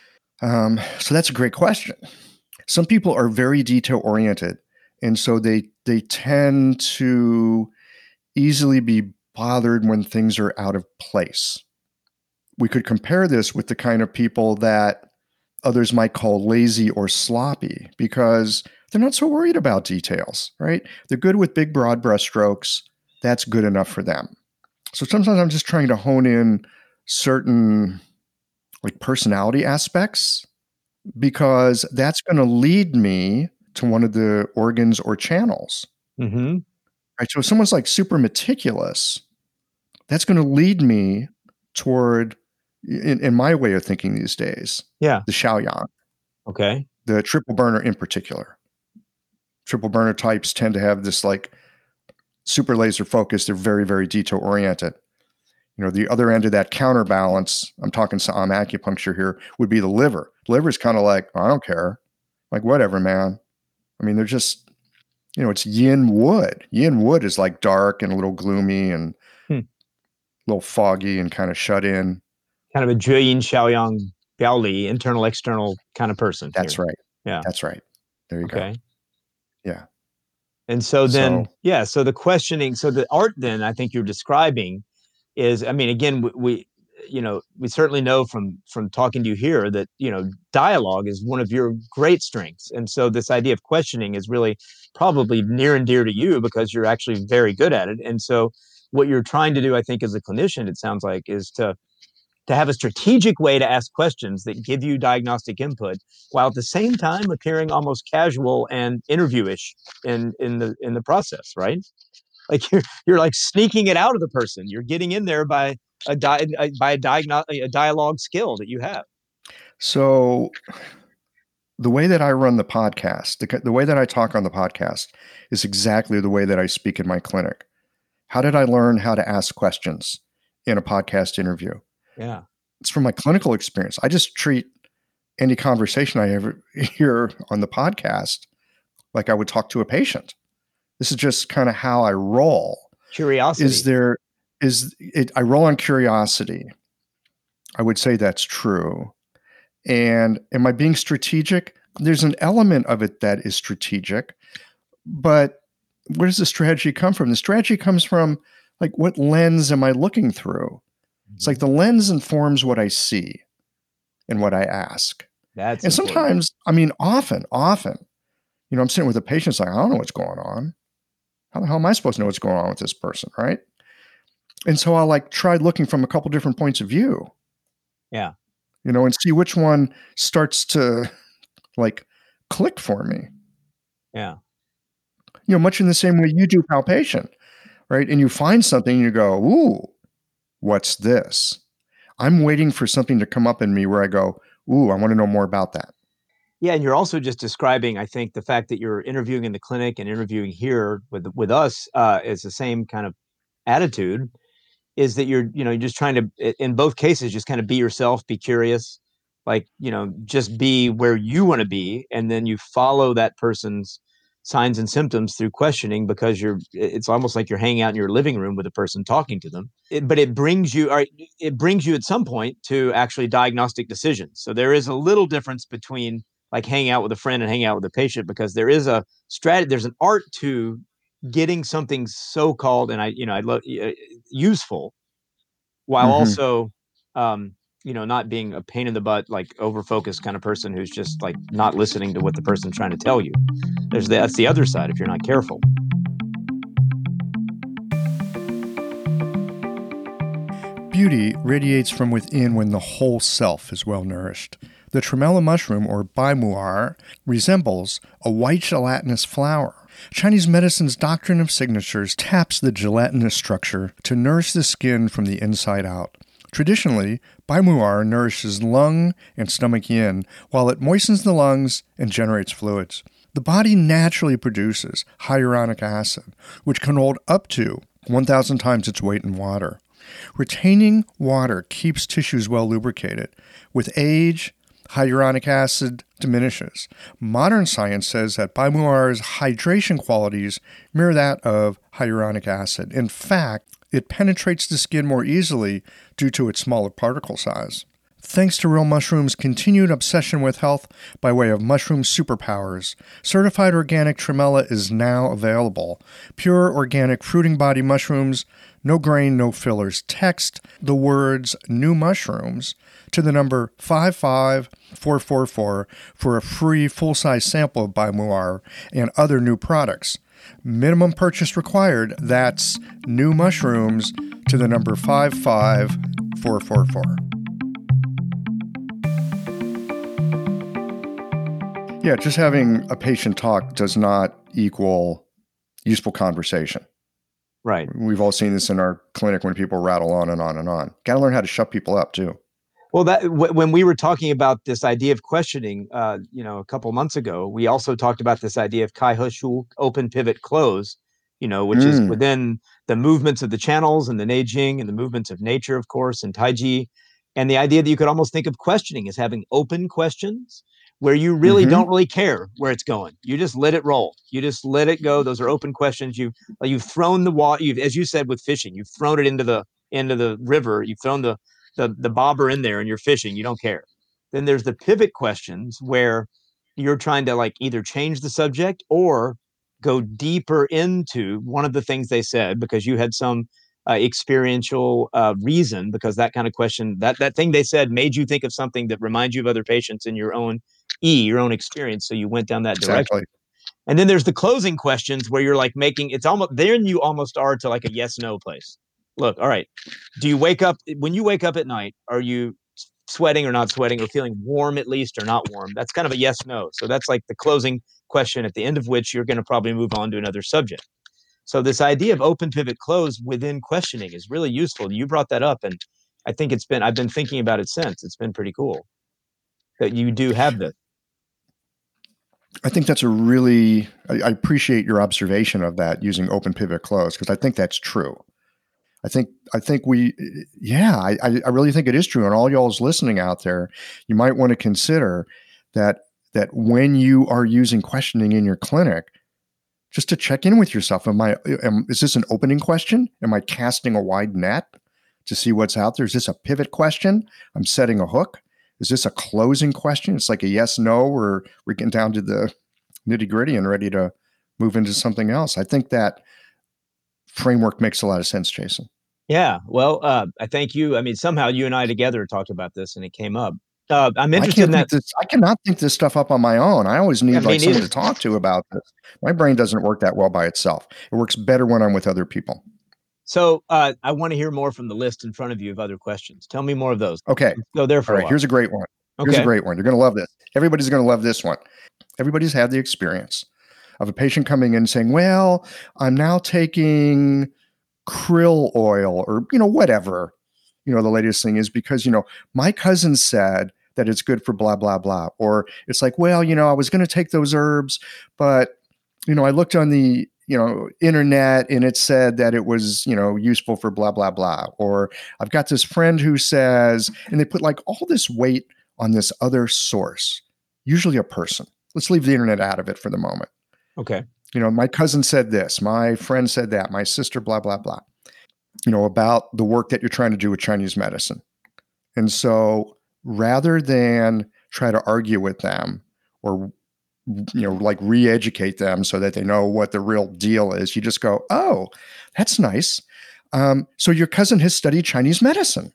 um, so that's a great question. Some people are very detail oriented. And so they, they tend to easily be bothered when things are out of place. We could compare this with the kind of people that others might call lazy or sloppy because they're not so worried about details, right? They're good with big, broad brushstrokes. That's good enough for them. So sometimes I'm just trying to hone in certain like personality aspects because that's going to lead me to one of the organs or channels. Mm-hmm. Right. So if someone's like super meticulous, that's going to lead me toward, in, in my way of thinking these days, yeah, the Shaoyang. Okay. The triple burner in particular. Triple burner types tend to have this like super laser focus. They're very, very detail oriented. You know, the other end of that counterbalance, I'm talking some acupuncture here, would be the liver. The liver is kind of like, I don't care. Like, whatever, man. I mean, they're just, you know, it's yin wood. Yin wood is like dark and a little gloomy and hmm. a little foggy and kind of shut in. Kind of a Zhe Yin Xiaoyang Biao Li, internal, external kind of person. That's here. right. Yeah. That's right. There you okay. go. Yeah. And so then, so, yeah, so the questioning, so the art then I think you're describing is, I mean, again, we, we, you know, we certainly know from from talking to you here that, you know, dialogue is one of your great strengths. And so this idea of questioning is really probably near and dear to you because you're actually very good at it. And so what you're trying to do, I think, as a clinician, it sounds like, is to to have a strategic way to ask questions that give you diagnostic input while at the same time appearing almost casual and interviewish in in the in the process, right? Like you're you're like sneaking it out of the person. You're getting in there by a di- by a, diagno- a dialogue skill that you have. So the way that I run the podcast, the, the way that I talk on the podcast is exactly the way that I speak in my clinic. How did I learn how to ask questions in a podcast interview? Yeah. It's from my clinical experience. I just treat any conversation I ever hear on the podcast like I would talk to a patient. This is just kind of how I roll. Curiosity. Is there, is it, I roll on curiosity. I would say that's true. And am I being strategic? There's an element of it that is strategic, but where does the strategy come from? The strategy comes from like, what lens am I looking through? It's like the lens informs what I see and what I ask. That's and important. Sometimes, I mean, often, often, you know, I'm sitting with a patient, it's like, I don't know what's going on. How the hell am I supposed to know what's going on with this person, right? And so I'll like try looking from a couple different points of view. Yeah. You know, and see which one starts to like click for me. Yeah. You know, much in the same way you do palpation, right? And you find something and you go, ooh, what's this? I'm waiting for something to come up in me where I go, ooh, I want to know more about that. Yeah, and you're also just describing, I think, the fact that you're interviewing in the clinic and interviewing here with with us uh, is the same kind of attitude. Is that you're, you know, you're just trying to, in both cases, just kind of be yourself, be curious, like, you know, just be where you want to be, and then you follow that person's signs and symptoms through questioning because you're, it's almost like you're hanging out in your living room with a person talking to them. It, but it brings you, or it brings you at some point to actually diagnostic decisions. So there is a little difference between like hanging out with a friend and hanging out with a patient, because there is a strategy, there's an art to getting something so-called, and I, you know, I love uh, useful, while mm-hmm. also, um, you know, not being a pain in the butt, like over-focused kind of person who's just like not listening to what the person's trying to tell you. There's the, that's the other side if you're not careful. Beauty radiates from within when the whole self is well nourished. The tremella mushroom, or baimuar, resembles a white gelatinous flour. Chinese medicine's doctrine of signatures taps the gelatinous structure to nourish the skin from the inside out. Traditionally, baimuar nourishes lung and stomach yin, while it moistens the lungs and generates fluids. The body naturally produces hyaluronic acid, which can hold up to one thousand times its weight in water. Retaining water keeps tissues well lubricated. With age, hyaluronic acid diminishes. Modern science says that baimuar's hydration qualities mirror that of hyaluronic acid. In fact, it penetrates the skin more easily due to its smaller particle size. Thanks to Real Mushroom's continued obsession with health by way of mushroom superpowers, certified organic tremella is now available. Pure organic fruiting body mushrooms, no grain, no fillers. Text the words new mushrooms to the number five five four four four for a free full-size sample of baimuar and other new products. Minimum purchase required. That's new mushrooms to the number five five four four four. Yeah, just having a patient talk does not equal useful conversation. Right. We've all seen this in our clinic when people rattle on and on and on. Got to learn how to shut people up too. Well, that w- when we were talking about this idea of questioning, uh, you know, a couple months ago, we also talked about this idea of Kai He Shu, open, pivot, close, you know, which mm. is within the movements of the channels and the Neijing and the movements of nature, of course, and Taiji. And the idea that you could almost think of questioning as having open questions where you really mm-hmm. don't really care where it's going. You just let it roll. You just let it go. Those are open questions. You've you've thrown the water. You've, as you said with fishing, you've thrown it into the into the river. You've thrown the the the bobber in there, and you're fishing. You don't care. Then there's the pivot questions where you're trying to like either change the subject or go deeper into one of the things they said because you had some uh, experiential uh, reason. Because that kind of question, that that thing they said, made you think of something that reminds you of other patients in your own E, your own experience. So you went down that direction. Exactly. And then there's the closing questions where you're like making, it's almost, then you almost are to like a yes, no place. Look, all right. Do you wake up, when you wake up at night, are you sweating or not sweating or feeling warm at least or not warm? That's kind of a yes, no. So that's like the closing question at the end of which you're going to probably move on to another subject. So this idea of open, pivot, close within questioning is really useful. You brought that up and I think it's been, I've been thinking about it since. It's been pretty cool that you do have this. I think that's a really, I, I appreciate your observation of that using open, pivot, close, because I think that's true. I think, I think we, yeah, I, I really think it is true. And all y'all's listening out there, you might want to consider that, that when you are using questioning in your clinic, just to check in with yourself. Am I, am, is this an opening question? Am I casting a wide net to see what's out there? Is this a pivot question? I'm setting a hook. Is this a closing question? It's like a yes, no, or we're getting down to the nitty gritty and ready to move into something else. I think that framework makes a lot of sense, Jason. Yeah. Well, uh, I thank you. I mean, somehow you and I together talked about this and it came up. Uh, I'm interested I in that. This, I cannot think this stuff up on my own. I always need yeah, like someone to talk to about this. My brain doesn't work that well by itself. It works better when I'm with other people. So uh, I want to hear more from the list in front of you of other questions. Tell me more of those. Okay. Let's go there for All a right. while. Here's a great one. Here's okay. a great one. You're going to love this. Everybody's going to love this one. Everybody's had the experience of a patient coming in saying, well, I'm now taking krill oil or, you know, whatever, you know, the latest thing is because, you know, my cousin said that it's good for blah, blah, blah. Or it's like, well, you know, I was going to take those herbs, but, you know, I looked on the, you know, internet and it said that it was, you know, useful for blah, blah, blah. Or I've got this friend who says, and they put like all this weight on this other source, usually a person. Let's leave the internet out of it for the moment. Okay. You know, my cousin said this, my friend said that, my sister, blah, blah, blah, you know, about the work that you're trying to do with Chinese medicine. And so rather than try to argue with them or, you know, like re-educate them so that they know what the real deal is, you just go, oh, that's nice. Um, so your cousin has studied Chinese medicine.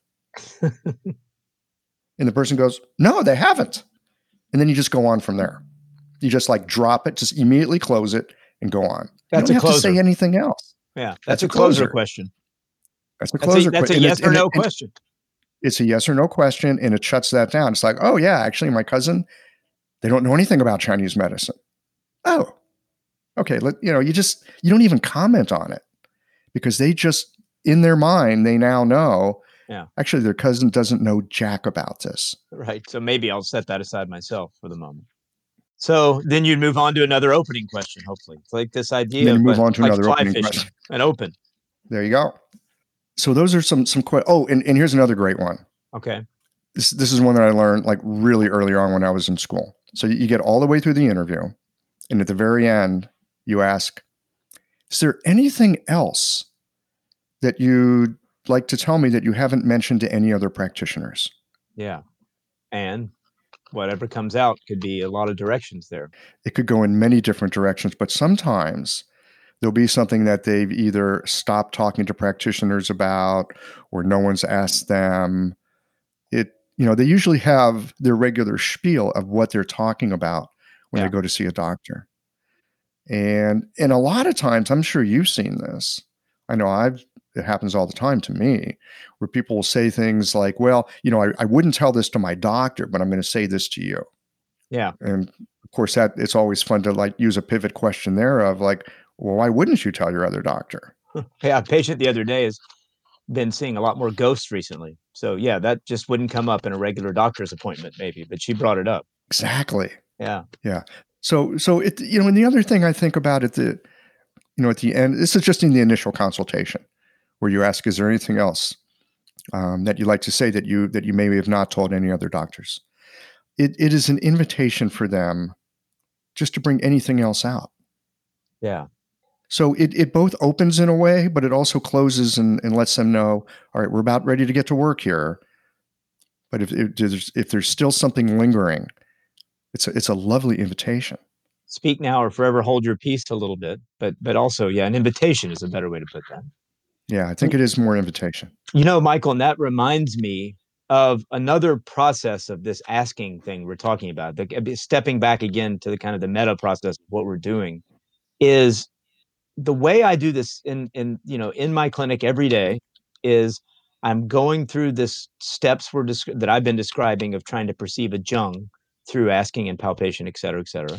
And the person goes, no, they haven't. And then you just go on from there. You just like drop it, just immediately close it and go on. That's you don't a have closer. to say anything else. Yeah, that's, that's a a closer, closer question. That's a That's closer a, that's question. a yes or no question. it's a yes or no question, and it shuts that down. It's like, oh yeah, actually, my cousin, they don't know anything about Chinese medicine. Oh, okay. Let, you know, you just, you don't even comment on it because they just, in their mind, they now know, Yeah. actually, their cousin doesn't know jack about this. Right. So maybe I'll set that aside myself for the moment. So then you'd move on to another opening question, hopefully. It's like this idea And then you of move uh, on to like another fly opening fishing, question. an open. There you go. So those are some, some, que- oh, and, and here's another great one. Okay. This, this is one that I learned like really early on when I was in school. So you get all the way through the interview, and at the very end, you ask, is there anything else that you'd like to tell me that you haven't mentioned to any other practitioners? Yeah. And whatever comes out could be a lot of directions there. It could go in many different directions, but sometimes there'll be something that they've either stopped talking to practitioners about or no one's asked them. It, you know, they usually have their regular spiel of what they're talking about when Yeah. they go to see a doctor. And and a lot of times, I'm sure you've seen this. I know I've it happens all the time to me, where people will say things like, well, you know, I, I wouldn't tell this to my doctor, but I'm going to say this to you. Yeah. And of course, that it's always fun to like use a pivot question there of like, well, why wouldn't you tell your other doctor? Yeah. A patient the other day has been seeing a lot more ghosts recently. So yeah, that just wouldn't come up in a regular doctor's appointment, maybe, but she brought it up. Exactly. Yeah. Yeah. So so it you know, and the other thing I think about at the you know at the end, this is just in the initial consultation, where you ask, is there anything else um, that you'd like to say that you that you maybe have not told any other doctors? It it is an invitation for them just to bring anything else out. Yeah. So it it both opens in a way, but it also closes and, and lets them know, all right, we're about ready to get to work here. But if if there's, if there's still something lingering, it's a, it's a lovely invitation. Speak now or forever hold your peace a little bit, but but also, yeah, an invitation is a better way to put that. Yeah, I think it is more invitation. You know, Michael, and that reminds me of another process of this asking thing we're talking about. The, stepping back again to the kind of the meta process of what we're doing is the way I do this in in you know in my clinic every day is I'm going through this steps we're descri- that I've been describing of trying to perceive a jung through asking and palpation, et cetera, et cetera.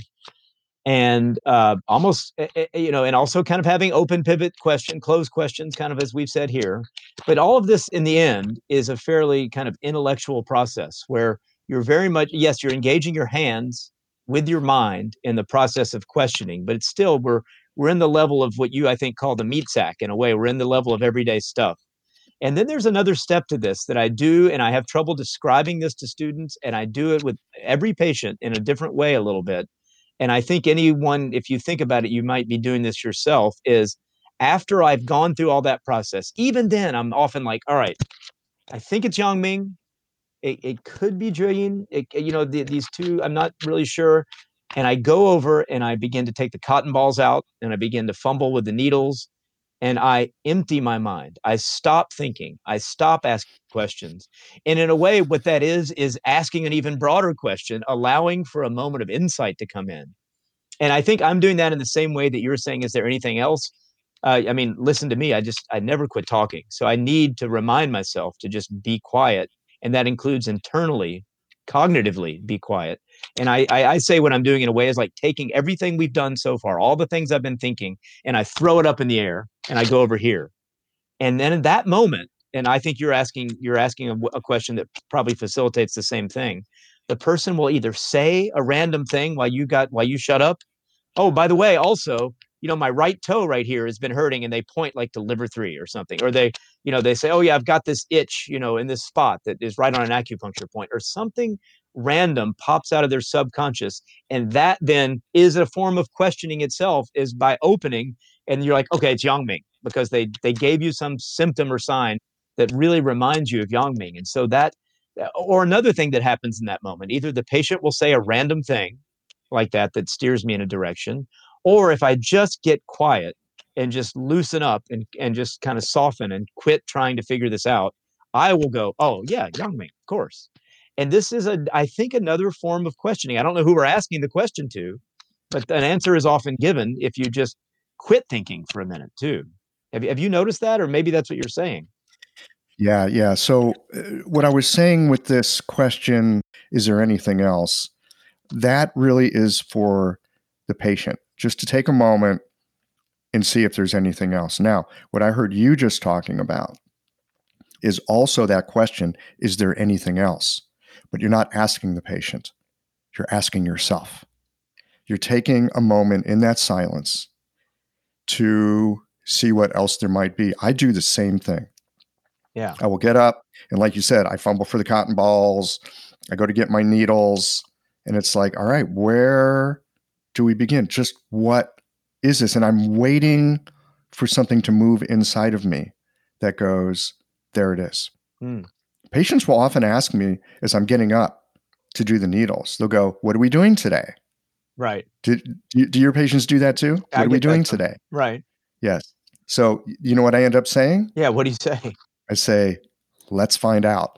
And uh, almost, eh, eh, you know, and also kind of having open pivot question, closed questions, kind of as we've said here. But all of this in the end is a fairly kind of intellectual process where you're very much, yes, you're engaging your hands with your mind in the process of questioning, but it's still, we're, we're in the level of what you, I think, call the meat sack in a way. We're in the level of everyday stuff. And then there's another step to this that I do, and I have trouble describing this to students, and I do it with every patient in a different way a little bit. And I think anyone, if you think about it, you might be doing this yourself, is after I've gone through all that process, even then I'm often like, all right, I think it's Yang Ming. It, it could be Julian. It, you know, the, these two, I'm not really sure. And I go over and I begin to take the cotton balls out and I begin to fumble with the needles and I empty my mind. I stop thinking. I stop asking questions. And in a way, what that is, is asking an even broader question, allowing for a moment of insight to come in. And I think I'm doing that in the same way that you're saying, is there anything else? Uh, I mean, listen to me. I just, I never quit talking. So I need to remind myself to just be quiet. And that includes internally, cognitively, be quiet. And I, I, I say what I'm doing in a way is like taking everything we've done so far, all the things I've been thinking, and I throw it up in the air and I go over here. And then in that moment, and I think you're asking, you're asking a, a question that probably facilitates the same thing. The person will either say a random thing while you got, while you shut up. Oh, by the way, also, you know, my right toe right here has been hurting, and they point like to liver three or something, or they, you know, they say, oh yeah, I've got this itch, you know, in this spot that is right on an acupuncture point, or something random pops out of their subconscious, and that then is a form of questioning itself, is by opening, and you're like, okay, it's Yang Ming, because they they gave you some symptom or sign that really reminds you of Yang Ming, and so that, or another thing that happens in that moment, either the patient will say a random thing like that that steers me in a direction, or if I just get quiet and just loosen up and and just kind of soften and quit trying to figure this out, I will go, oh yeah, Yang Ming, of course. And this is a, I think, another form of questioning. I don't know who we're asking the question to, but an answer is often given if you just quit thinking for a minute too. Have you, have you noticed that, or maybe that's what you're saying? Yeah, yeah. So uh, what I was saying with this question, is there anything else? That really is for the patient, just to take a moment and see if there's anything else. Now, what I heard you just talking about is also that question, is there anything else? But you're not asking the patient, you're asking yourself. You're taking a moment in that silence to see what else there might be. I do the same thing. Yeah. I will get up, and like you said, I fumble for the cotton balls. I go to get my needles, and it's like, all right, where do we begin? Just what is this? And I'm waiting for something to move inside of me that goes, there it is. Hmm. Patients will often ask me as I'm getting up to do the needles, they'll go, what are we doing today? Right. Do, do, do your patients do that too? I What are we get that doing too. today? Right. Yes. So you know what I end up saying? Yeah. What do you say? I say, let's find out.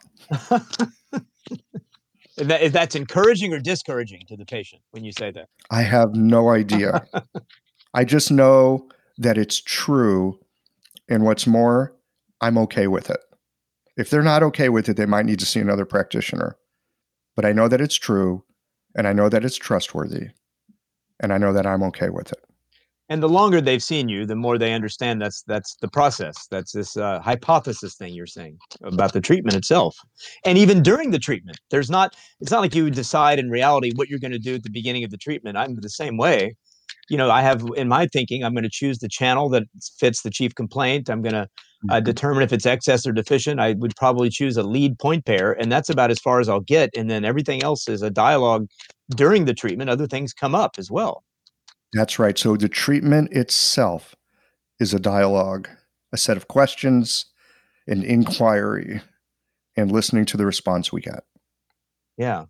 Is that, is that's encouraging or discouraging to the patient when you say that? I have no idea. I just know that it's true. And what's more, I'm okay with it. If they're not okay with it, they might need to see another practitioner. But I know that it's true, and I know that it's trustworthy, and I know that I'm okay with it. And the longer they've seen you, the more they understand that's that's the process. That's this uh, hypothesis thing you're saying about the treatment itself. And even during the treatment, there's not, it's not like you decide in reality what you're going to do at the beginning of the treatment. I'm the same way. You know, I have in my thinking, I'm going to choose the channel that fits the chief complaint. I'm going to uh, determine if it's excess or deficient. I would probably choose a lead point pair, and that's about as far as I'll get. And then everything else is a dialogue during the treatment. Other things come up as well. That's right. So the treatment itself is a dialogue, a set of questions, an inquiry, and listening to the response we get. Yeah.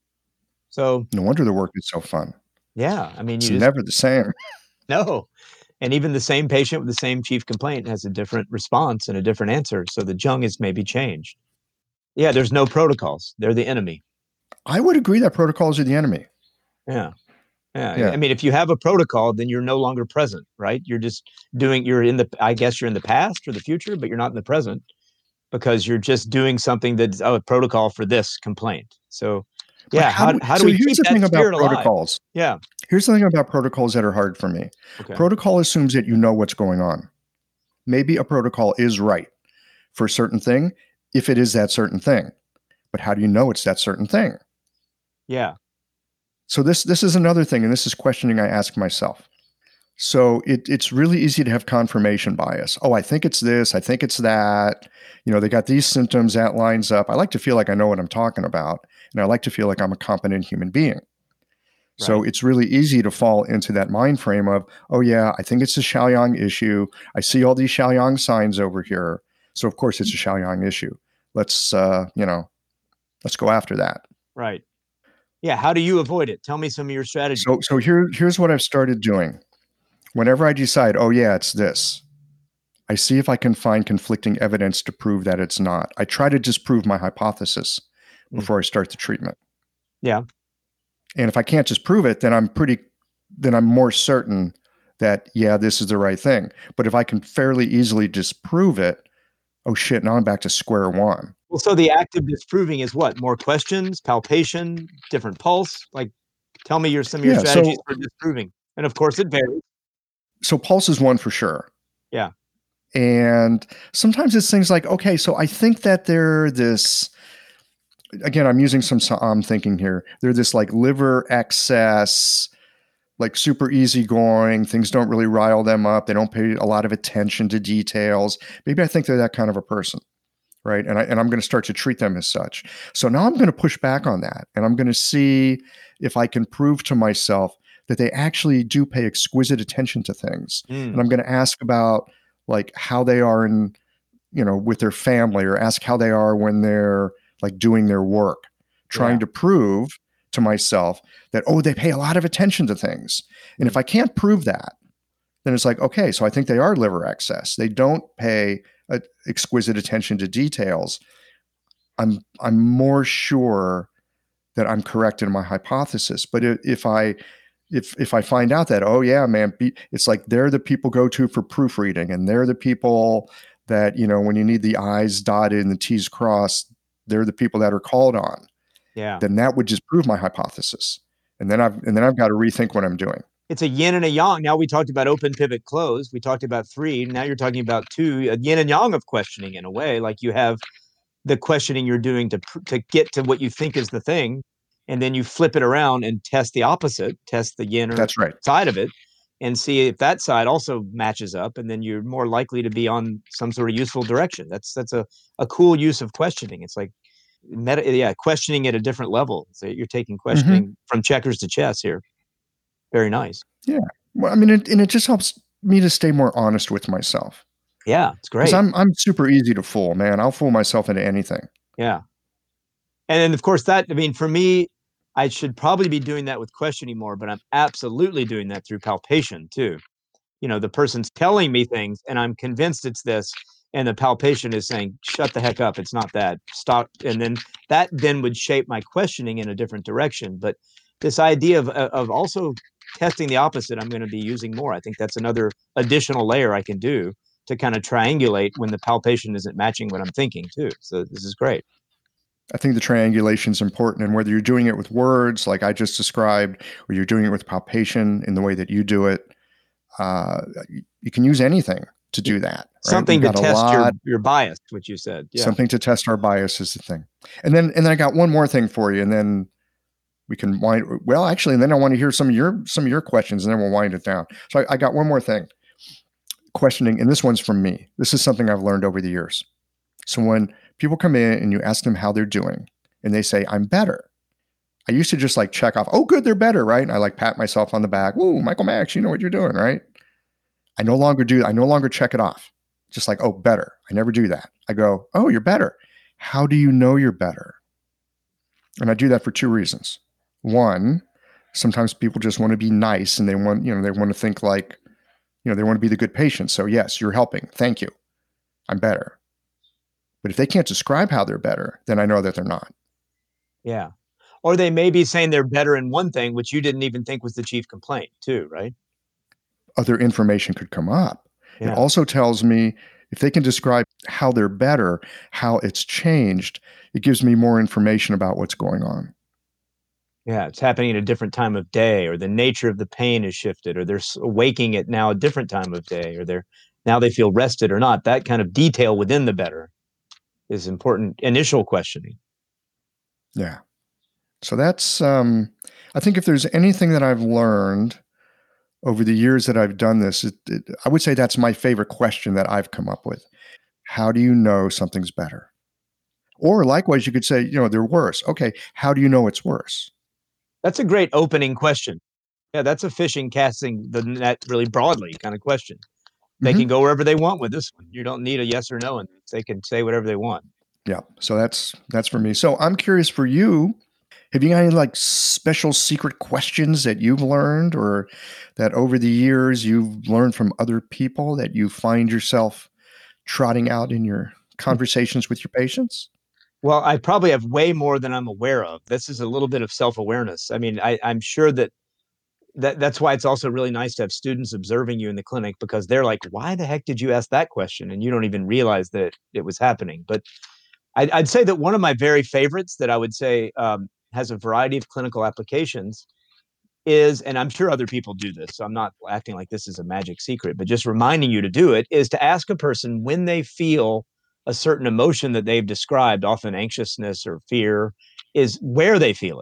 So no wonder the work is so fun. Yeah, I mean, it's you just never the same. No. And even the same patient with the same chief complaint has a different response and a different answer. So the jung is maybe changed. Yeah, there's no protocols. They're the enemy. I would agree that protocols are the enemy. Yeah. Yeah. Yeah. I mean, if you have a protocol, then you're no longer present, right? You're just doing, you're in the, I guess you're in the past or the future, but you're not in the present because you're just doing something that's oh, a protocol for this complaint. So, yeah, how, how, do, how do so we here's keep the that thing about spirit alive? protocols. Yeah. Here's the thing about protocols that are hard for me. Okay. Protocol assumes that you know what's going on. Maybe a protocol is right for a certain thing if it is that certain thing. But how do you know it's that certain thing? Yeah. So this this is another thing, and this is questioning I ask myself. So it, it's really easy to have confirmation bias. Oh, I think it's this. I think it's that. You know, they got these symptoms, that lines up. I like to feel like I know what I'm talking about, and I like to feel like I'm a competent human being. So Right. it's really easy to fall into that mind frame of, oh yeah, I think it's a Shaoyang issue. I see all these Shaoyang signs over here. So of course it's a Shaoyang issue. Let's, uh, you know, let's go after that. Right. Yeah. How do you avoid it? Tell me some of your strategies. So, so here, here's what I've started doing. Whenever I decide, oh yeah, it's this, I see if I can find conflicting evidence to prove that it's not. I try to disprove my hypothesis before mm. I start the treatment. Yeah. And if I can't just prove it, then I'm pretty, then I'm more certain that, yeah, this is the right thing. But if I can fairly easily disprove it, oh shit, now I'm back to square one. Well, so the act of disproving is what? More questions, palpation, different pulse? Like, tell me your, some of your yeah, strategies so, for disproving. And of course it varies. So pulse is one for sure. Yeah. And sometimes it's things like, okay, so I think that they're this, again, I'm using some um, thinking here. They're this like liver excess, like super easygoing. Things don't really rile them up. They don't pay a lot of attention to details. Maybe I think they're that kind of a person, right? And, I, and I'm going to start to treat them as such. So now I'm going to push back on that. And I'm going to see if I can prove to myself that they actually do pay exquisite attention to things. Mm. And I'm going to ask about like how they are in, you know, with their family, or ask how they are when they're like doing their work, trying yeah. to prove to myself that, oh, they pay a lot of attention to things. And if I can't prove that, then it's like, okay, so I think they are liver excess. They don't pay a, exquisite attention to details. I'm, I'm more sure that I'm correct in my hypothesis. But if, if I, if, if I find out that, oh yeah, man, it's like, they're the people go to for proofreading, and they're the people that, you know, when you need the I's dotted and the T's crossed, they're the people that are called on, Yeah. then that would just prove my hypothesis. And then I've and then I've got to rethink what I'm doing. It's a yin and a yang. Now we talked about open, pivot, close. We talked about three. Now you're talking about two, a yin and yang of questioning in a way. Like you have the questioning you're doing to to get to what you think is the thing, and then you flip it around and test the opposite, test the yin or That's right. side of it, and see if that side also matches up, and then you're more likely to be on some sort of useful direction. That's that's a, a cool use of questioning. It's like meta, yeah, questioning at a different level. So you're taking questioning Mm-hmm. from checkers to chess here. Very nice. Yeah. Well, I mean, it, and it just helps me to stay more honest with myself. Yeah, it's Because great. I'm I'm super easy to fool, man. I'll fool myself into anything. Yeah. And then, of course, that, I mean, for me, I should probably be doing that with questioning more, but I'm absolutely doing that through palpation too. You know, the person's telling me things and I'm convinced it's this. And the palpation is saying, shut the heck up. It's not that. Stop. And then that then would shape my questioning in a different direction. But this idea of, of also testing the opposite, I'm going to be using more. I think that's another additional layer I can do to kind of triangulate when the palpation isn't matching what I'm thinking too. So this is great. I think the triangulation is important, and whether you're doing it with words like I just described, or you're doing it with palpation in the way that you do it, uh, you, you can use anything to do that. Right? Something to test your, your bias, what you said. Yeah. Something to test our bias is the thing. And then and then I got one more thing for you, and then we can wind well, actually, and then I want to hear some of your some of your questions, and then we'll wind it down. So I, I got one more thing. Questioning, and this one's from me. This is something I've learned over the years. So when people come in and you ask them how they're doing, and they say, I'm better. I used to just like check off, oh, good, they're better, right? And I like pat myself on the back. Whoa, Michael Max, you know what you're doing, right? I no longer do, I no longer check it off. Just like, oh, better. I never do that. I go, oh, you're better. How do you know you're better? And I do that for two reasons. One, sometimes people just want to be nice and they want, you know, they want to think like, you know, they want to be the good patient. So yes, you're helping. Thank you. I'm better. But if they can't describe how they're better, then I know that they're not. Yeah. Or they may be saying they're better in one thing, which you didn't even think was the chief complaint too, right? Other information could come up. Yeah. It also tells me if they can describe how they're better, how it's changed, it gives me more information about what's going on. Yeah, it's happening at a different time of day, or the nature of the pain is shifted, or they're waking at now a different time of day, or they're now they feel rested or not. That kind of detail within the better is important initial questioning. Yeah. So that's, um, I think if there's anything that I've learned over the years that I've done this, it, it, I would say that's my favorite question that I've come up with. How do you know something's better? Or likewise, you could say, you know, they're worse. Okay, how do you know it's worse? That's a great opening question. Yeah, that's a fishing casting the net really broadly kind of question. They mm-hmm. can go wherever they want with this one. You don't need a yes or no, and they can say whatever they want. Yeah, so that's that's for me. So I'm curious for you, have you got any like special secret questions that you've learned or that over the years you've learned from other people that you find yourself trotting out in your conversations with your patients? Well, I probably have way more than I'm aware of. This is a little bit of self-awareness. I mean, I, I'm sure that, that that's why it's also really nice to have students observing you in the clinic, because they're like, why the heck did you ask that question? And you don't even realize that it was happening. But I'd, I'd say that one of my very favorites that I would say um, has a variety of clinical applications is, and I'm sure other people do this, so I'm not acting like this is a magic secret, but just reminding you to do it, is to ask a person when they feel a certain emotion that they've described, often anxiousness or fear, is where they feel it.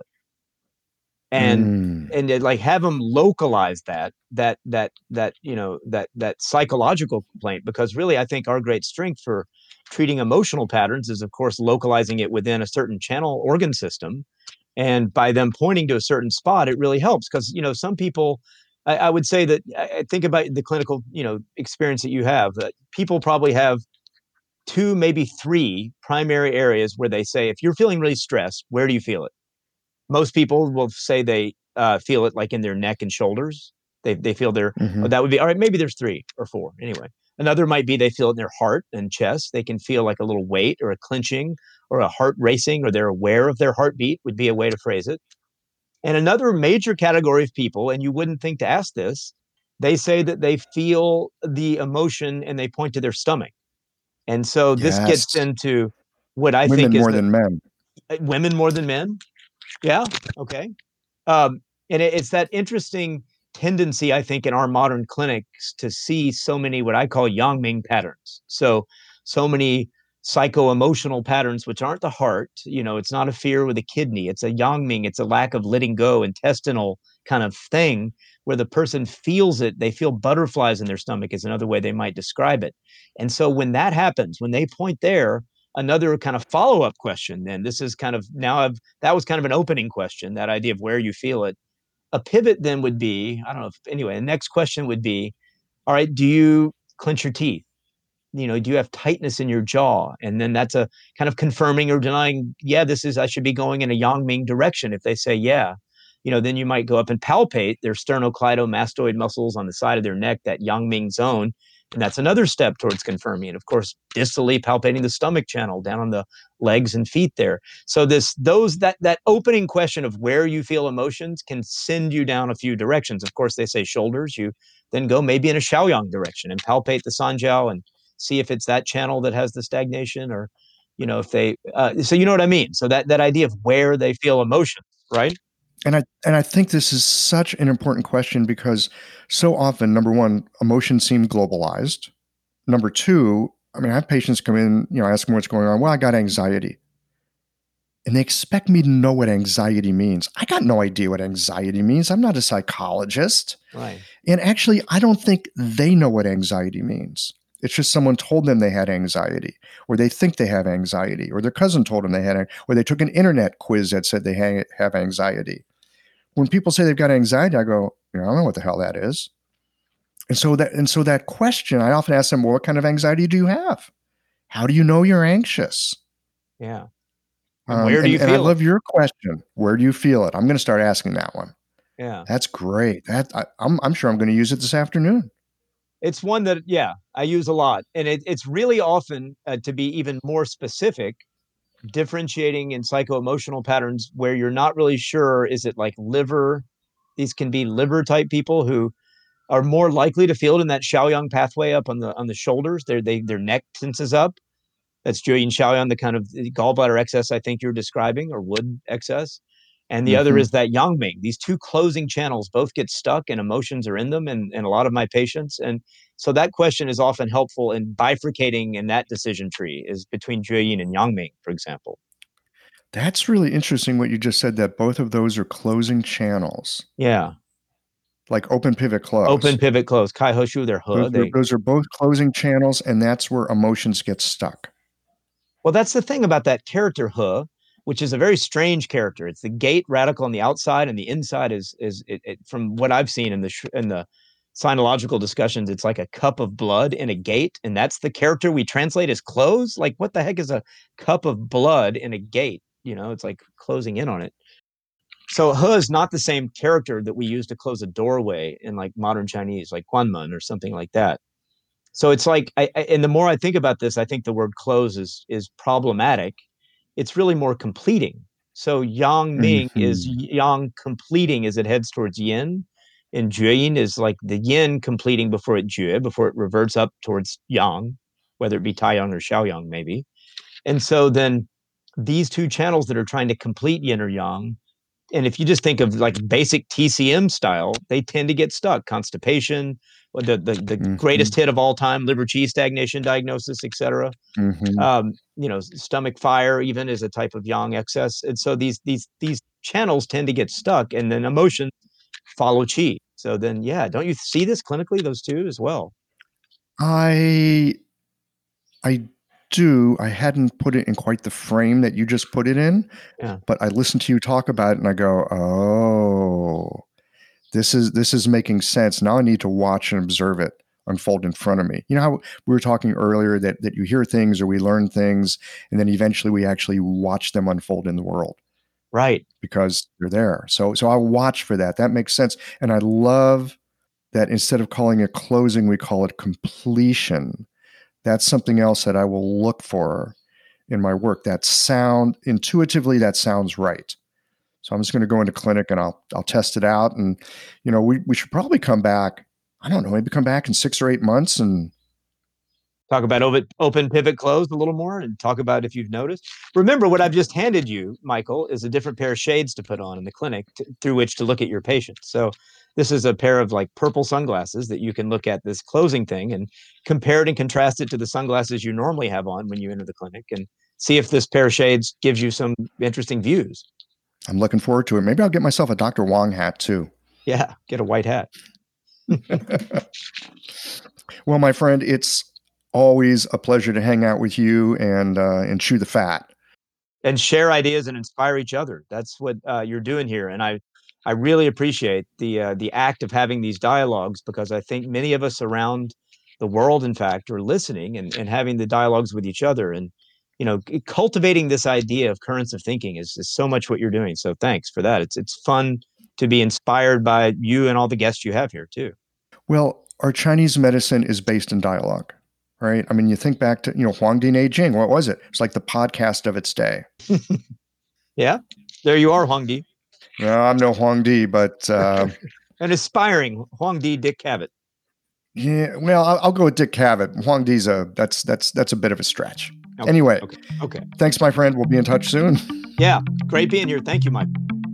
And mm. and it, like have them localize that that that that you know that that psychological complaint, because really I think our great strength for treating emotional patterns is, of course, localizing it within a certain channel organ system. And by them pointing to a certain spot, it really helps, because, you know, some people, I, I would say that, I think about the clinical, you know, experience that you have, that people probably have two, maybe three primary areas where they say, if you're feeling really stressed, where do you feel it? Most people will say they uh, feel it like in their neck and shoulders. They they feel their, mm-hmm. oh, that would be, all right, maybe there's three or four. Anyway, another might be they feel it in their heart and chest. They can feel like a little weight or a clenching or a heart racing, or they're aware of their heartbeat, would be a way to phrase it. And another major category of people, and you wouldn't think to ask this, they say that they feel the emotion and they point to their stomach. And so this gets Yes. into what I Women think is more the than men. uh, women more than men. Yeah. Okay. Um, and it, it's that interesting tendency, I think, in our modern clinics to see so many what I call Yang-Ming patterns. So, so many psycho-emotional patterns, which aren't the heart. You know, it's not a fear with a kidney. It's a Yang-Ming. It's a lack of letting go, intestinal kind of thing, where the person feels it. They feel butterflies in their stomach is another way they might describe it. And so when that happens, when they point there, another kind of follow-up question, then this is kind of now I've that was kind of an opening question, that idea of where you feel it. A pivot then would be, I don't know if anyway, the next question would be, all right, do you clench your teeth? You know, do you have tightness in your jaw? And then that's a kind of confirming or denying, yeah, this is, I should be going in a Yang-Ming direction. If they say, yeah, you know, then you might go up and palpate their sternocleidomastoid muscles on the side of their neck, that Yang-Ming zone. And that's another step towards confirming. And of course, distally palpating the stomach channel down on the legs and feet there. So this, those, that, that opening question of where you feel emotions can send you down a few directions. Of course, they say shoulders, you then go maybe in a Shaoyang direction and palpate the Sanjiao and see if it's that channel that has the stagnation, or, you know, if they, uh, so you know what I mean? So that, that idea of where they feel emotions, right? And I and I think this is such an important question because so often, number one, emotions seem globalized. Number two, I mean, I have patients come in, you know, ask me what's going on. Well, I got anxiety. And they expect me to know what anxiety means. I got no idea what anxiety means. I'm not a psychologist. Right. And actually, I don't think they know what anxiety means. It's just someone told them they had anxiety, or they think they have anxiety, or their cousin told them they had, or they took an internet quiz that said they have anxiety. When people say they've got anxiety, I go, you know, I don't know what the hell that is. And so that, and so that question, I often ask them, well, what kind of anxiety do you have? How do you know you're anxious? Yeah. And Um, where do and, you and I feel it? love your question. Where do you feel it? I'm going to start asking that one. Yeah. That's great. That I, I'm, I'm sure I'm going to use it this afternoon. It's one that, yeah, I use a lot. And it, it's really often, uh, to be even more specific, differentiating in psycho-emotional patterns where you're not really sure, is it like liver? These can be liver type people who are more likely to feel it in that Shaoyang pathway up on the on the shoulders. Their they their neck tenses up. That's Juyin Shaoyang, the kind of gallbladder excess I think you're describing, or wood excess. And the other Mm-hmm. is that Yang-Ming. These two closing channels both get stuck and emotions are in them in, in a lot of my patients. And so that question is often helpful in bifurcating in that decision tree, is between Juyin and Yang-Ming, for example. That's really interesting what you just said, that both of those are closing channels, Yeah. like open, pivot, close. Open, pivot, close. Kai Hoshu, they're Those He. are, They, those are both closing channels, and that's where emotions get stuck. well, that's the thing about that character He, which is a very strange character. It's the gate radical on the outside, and the inside is is it, it, from what I've seen in the in the sinological discussions, it's like a cup of blood in a gate, and that's the character we translate as close. Like, what the heck is a cup of blood in a gate? You know, it's like closing in on it. So He is not the same character that we use to close a doorway in like modern Chinese, like Guanmen or something like that. So it's like, I, I, and the more I think about this, I think the word close is is problematic. It's really more completing. So Yang Ming is Mm-hmm. Yang completing as it heads towards Yin, and Jueyin is like the Yin completing before it Jue, before it reverts up towards Yang, whether it be Taiyang or Shaoyang, maybe. And so then these two channels that are trying to complete Yin or Yang, and if you just think of like basic T C M style, they tend to get stuck. Constipation, the the, the Mm-hmm. greatest hit of all time, liver qi stagnation diagnosis, et cetera. Mm-hmm. Um, you know, stomach fire even is a type of yang excess, and so these these these channels tend to get stuck, and then emotions follow qi. So then, yeah, don't you see this clinically? Those two as well. I I do. I hadn't put it in quite the frame that you just put it in, Yeah. but I listened to you talk about it and I go, oh, this is this is making sense. Now I need to watch and observe it unfold in front of me. You know how we were talking earlier that that you hear things or we learn things, and then eventually we actually watch them unfold in the world Right. because they're there. So so I watch for that. That makes sense. And I love that instead of calling it closing, we call it completion. That's something else that I will look for in my work. That sound intuitively, that sounds right. So I'm just going to go into clinic and I'll I'll test it out. And you know, we we should probably come back. I don't know, maybe come back in six or eight months and talk about open, open pivot closed a little more and talk about if you've noticed. Remember, what I've just handed you, Michael, is a different pair of shades to put on in the clinic to, through which to look at your patient. So this is a pair of like purple sunglasses that you can look at this closing thing and compare it and contrast it to the sunglasses you normally have on when you enter the clinic and see if this pair of shades gives you some interesting views. I'm looking forward to it. Maybe I'll get myself a Doctor Wong hat too. Yeah, get a white hat. Well, my friend, it's always a pleasure to hang out with you and uh, and chew the fat. And share ideas and inspire each other. That's what uh, you're doing here. And I, I really appreciate the uh, the act of having these dialogues, because I think many of us around the world, in fact, are listening and, and having the dialogues with each other. And, you know, cultivating this idea of currents of thinking is, is so much what you're doing. So thanks for that. It's it's fun to be inspired by you and all the guests you have here too. Well, our Chinese medicine is based in dialogue, right? I mean, you think back to, you know, Huangdi Neijing, what was it? It's like the podcast of its day. Yeah, there you are, Huangdi. No, I'm no Huangdi, but... Uh, An aspiring Huangdi Dick Cavett. Yeah, well, I'll, I'll go with Dick Cavett. Huangdi's a, that's, that's, that's a bit of a stretch. Okay, anyway, okay, okay. Thanks, my friend. We'll be in touch soon. Yeah, great being here. Thank you, Mike.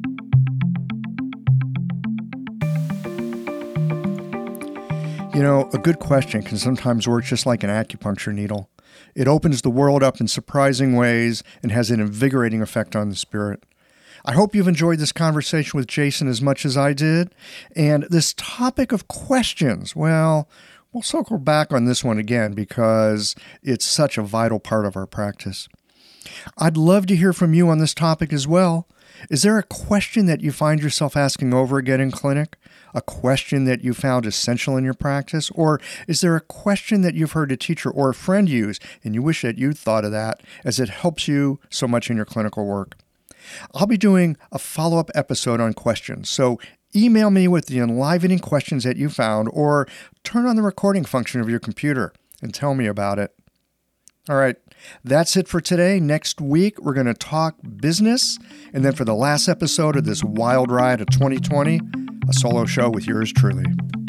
You know, a good question can sometimes work just like an acupuncture needle. It opens the world up in surprising ways and has an invigorating effect on the spirit. I hope you've enjoyed this conversation with Jason as much as I did. And this topic of questions, well, we'll circle back on this one again because it's such a vital part of our practice. I'd love to hear from you on this topic as well. Is there a question that you find yourself asking over again in clinic? A question that you found essential in your practice? Or is there a question that you've heard a teacher or a friend use and you wish that you'd thought of that as it helps you so much in your clinical work? I'll be doing a follow-up episode on questions, so email me with the enlivening questions that you found or turn on the recording function of your computer and tell me about it. All right, that's it for today. Next week, we're going to talk business. And then for the last episode of this wild ride of twenty twenty, a solo show with yours truly.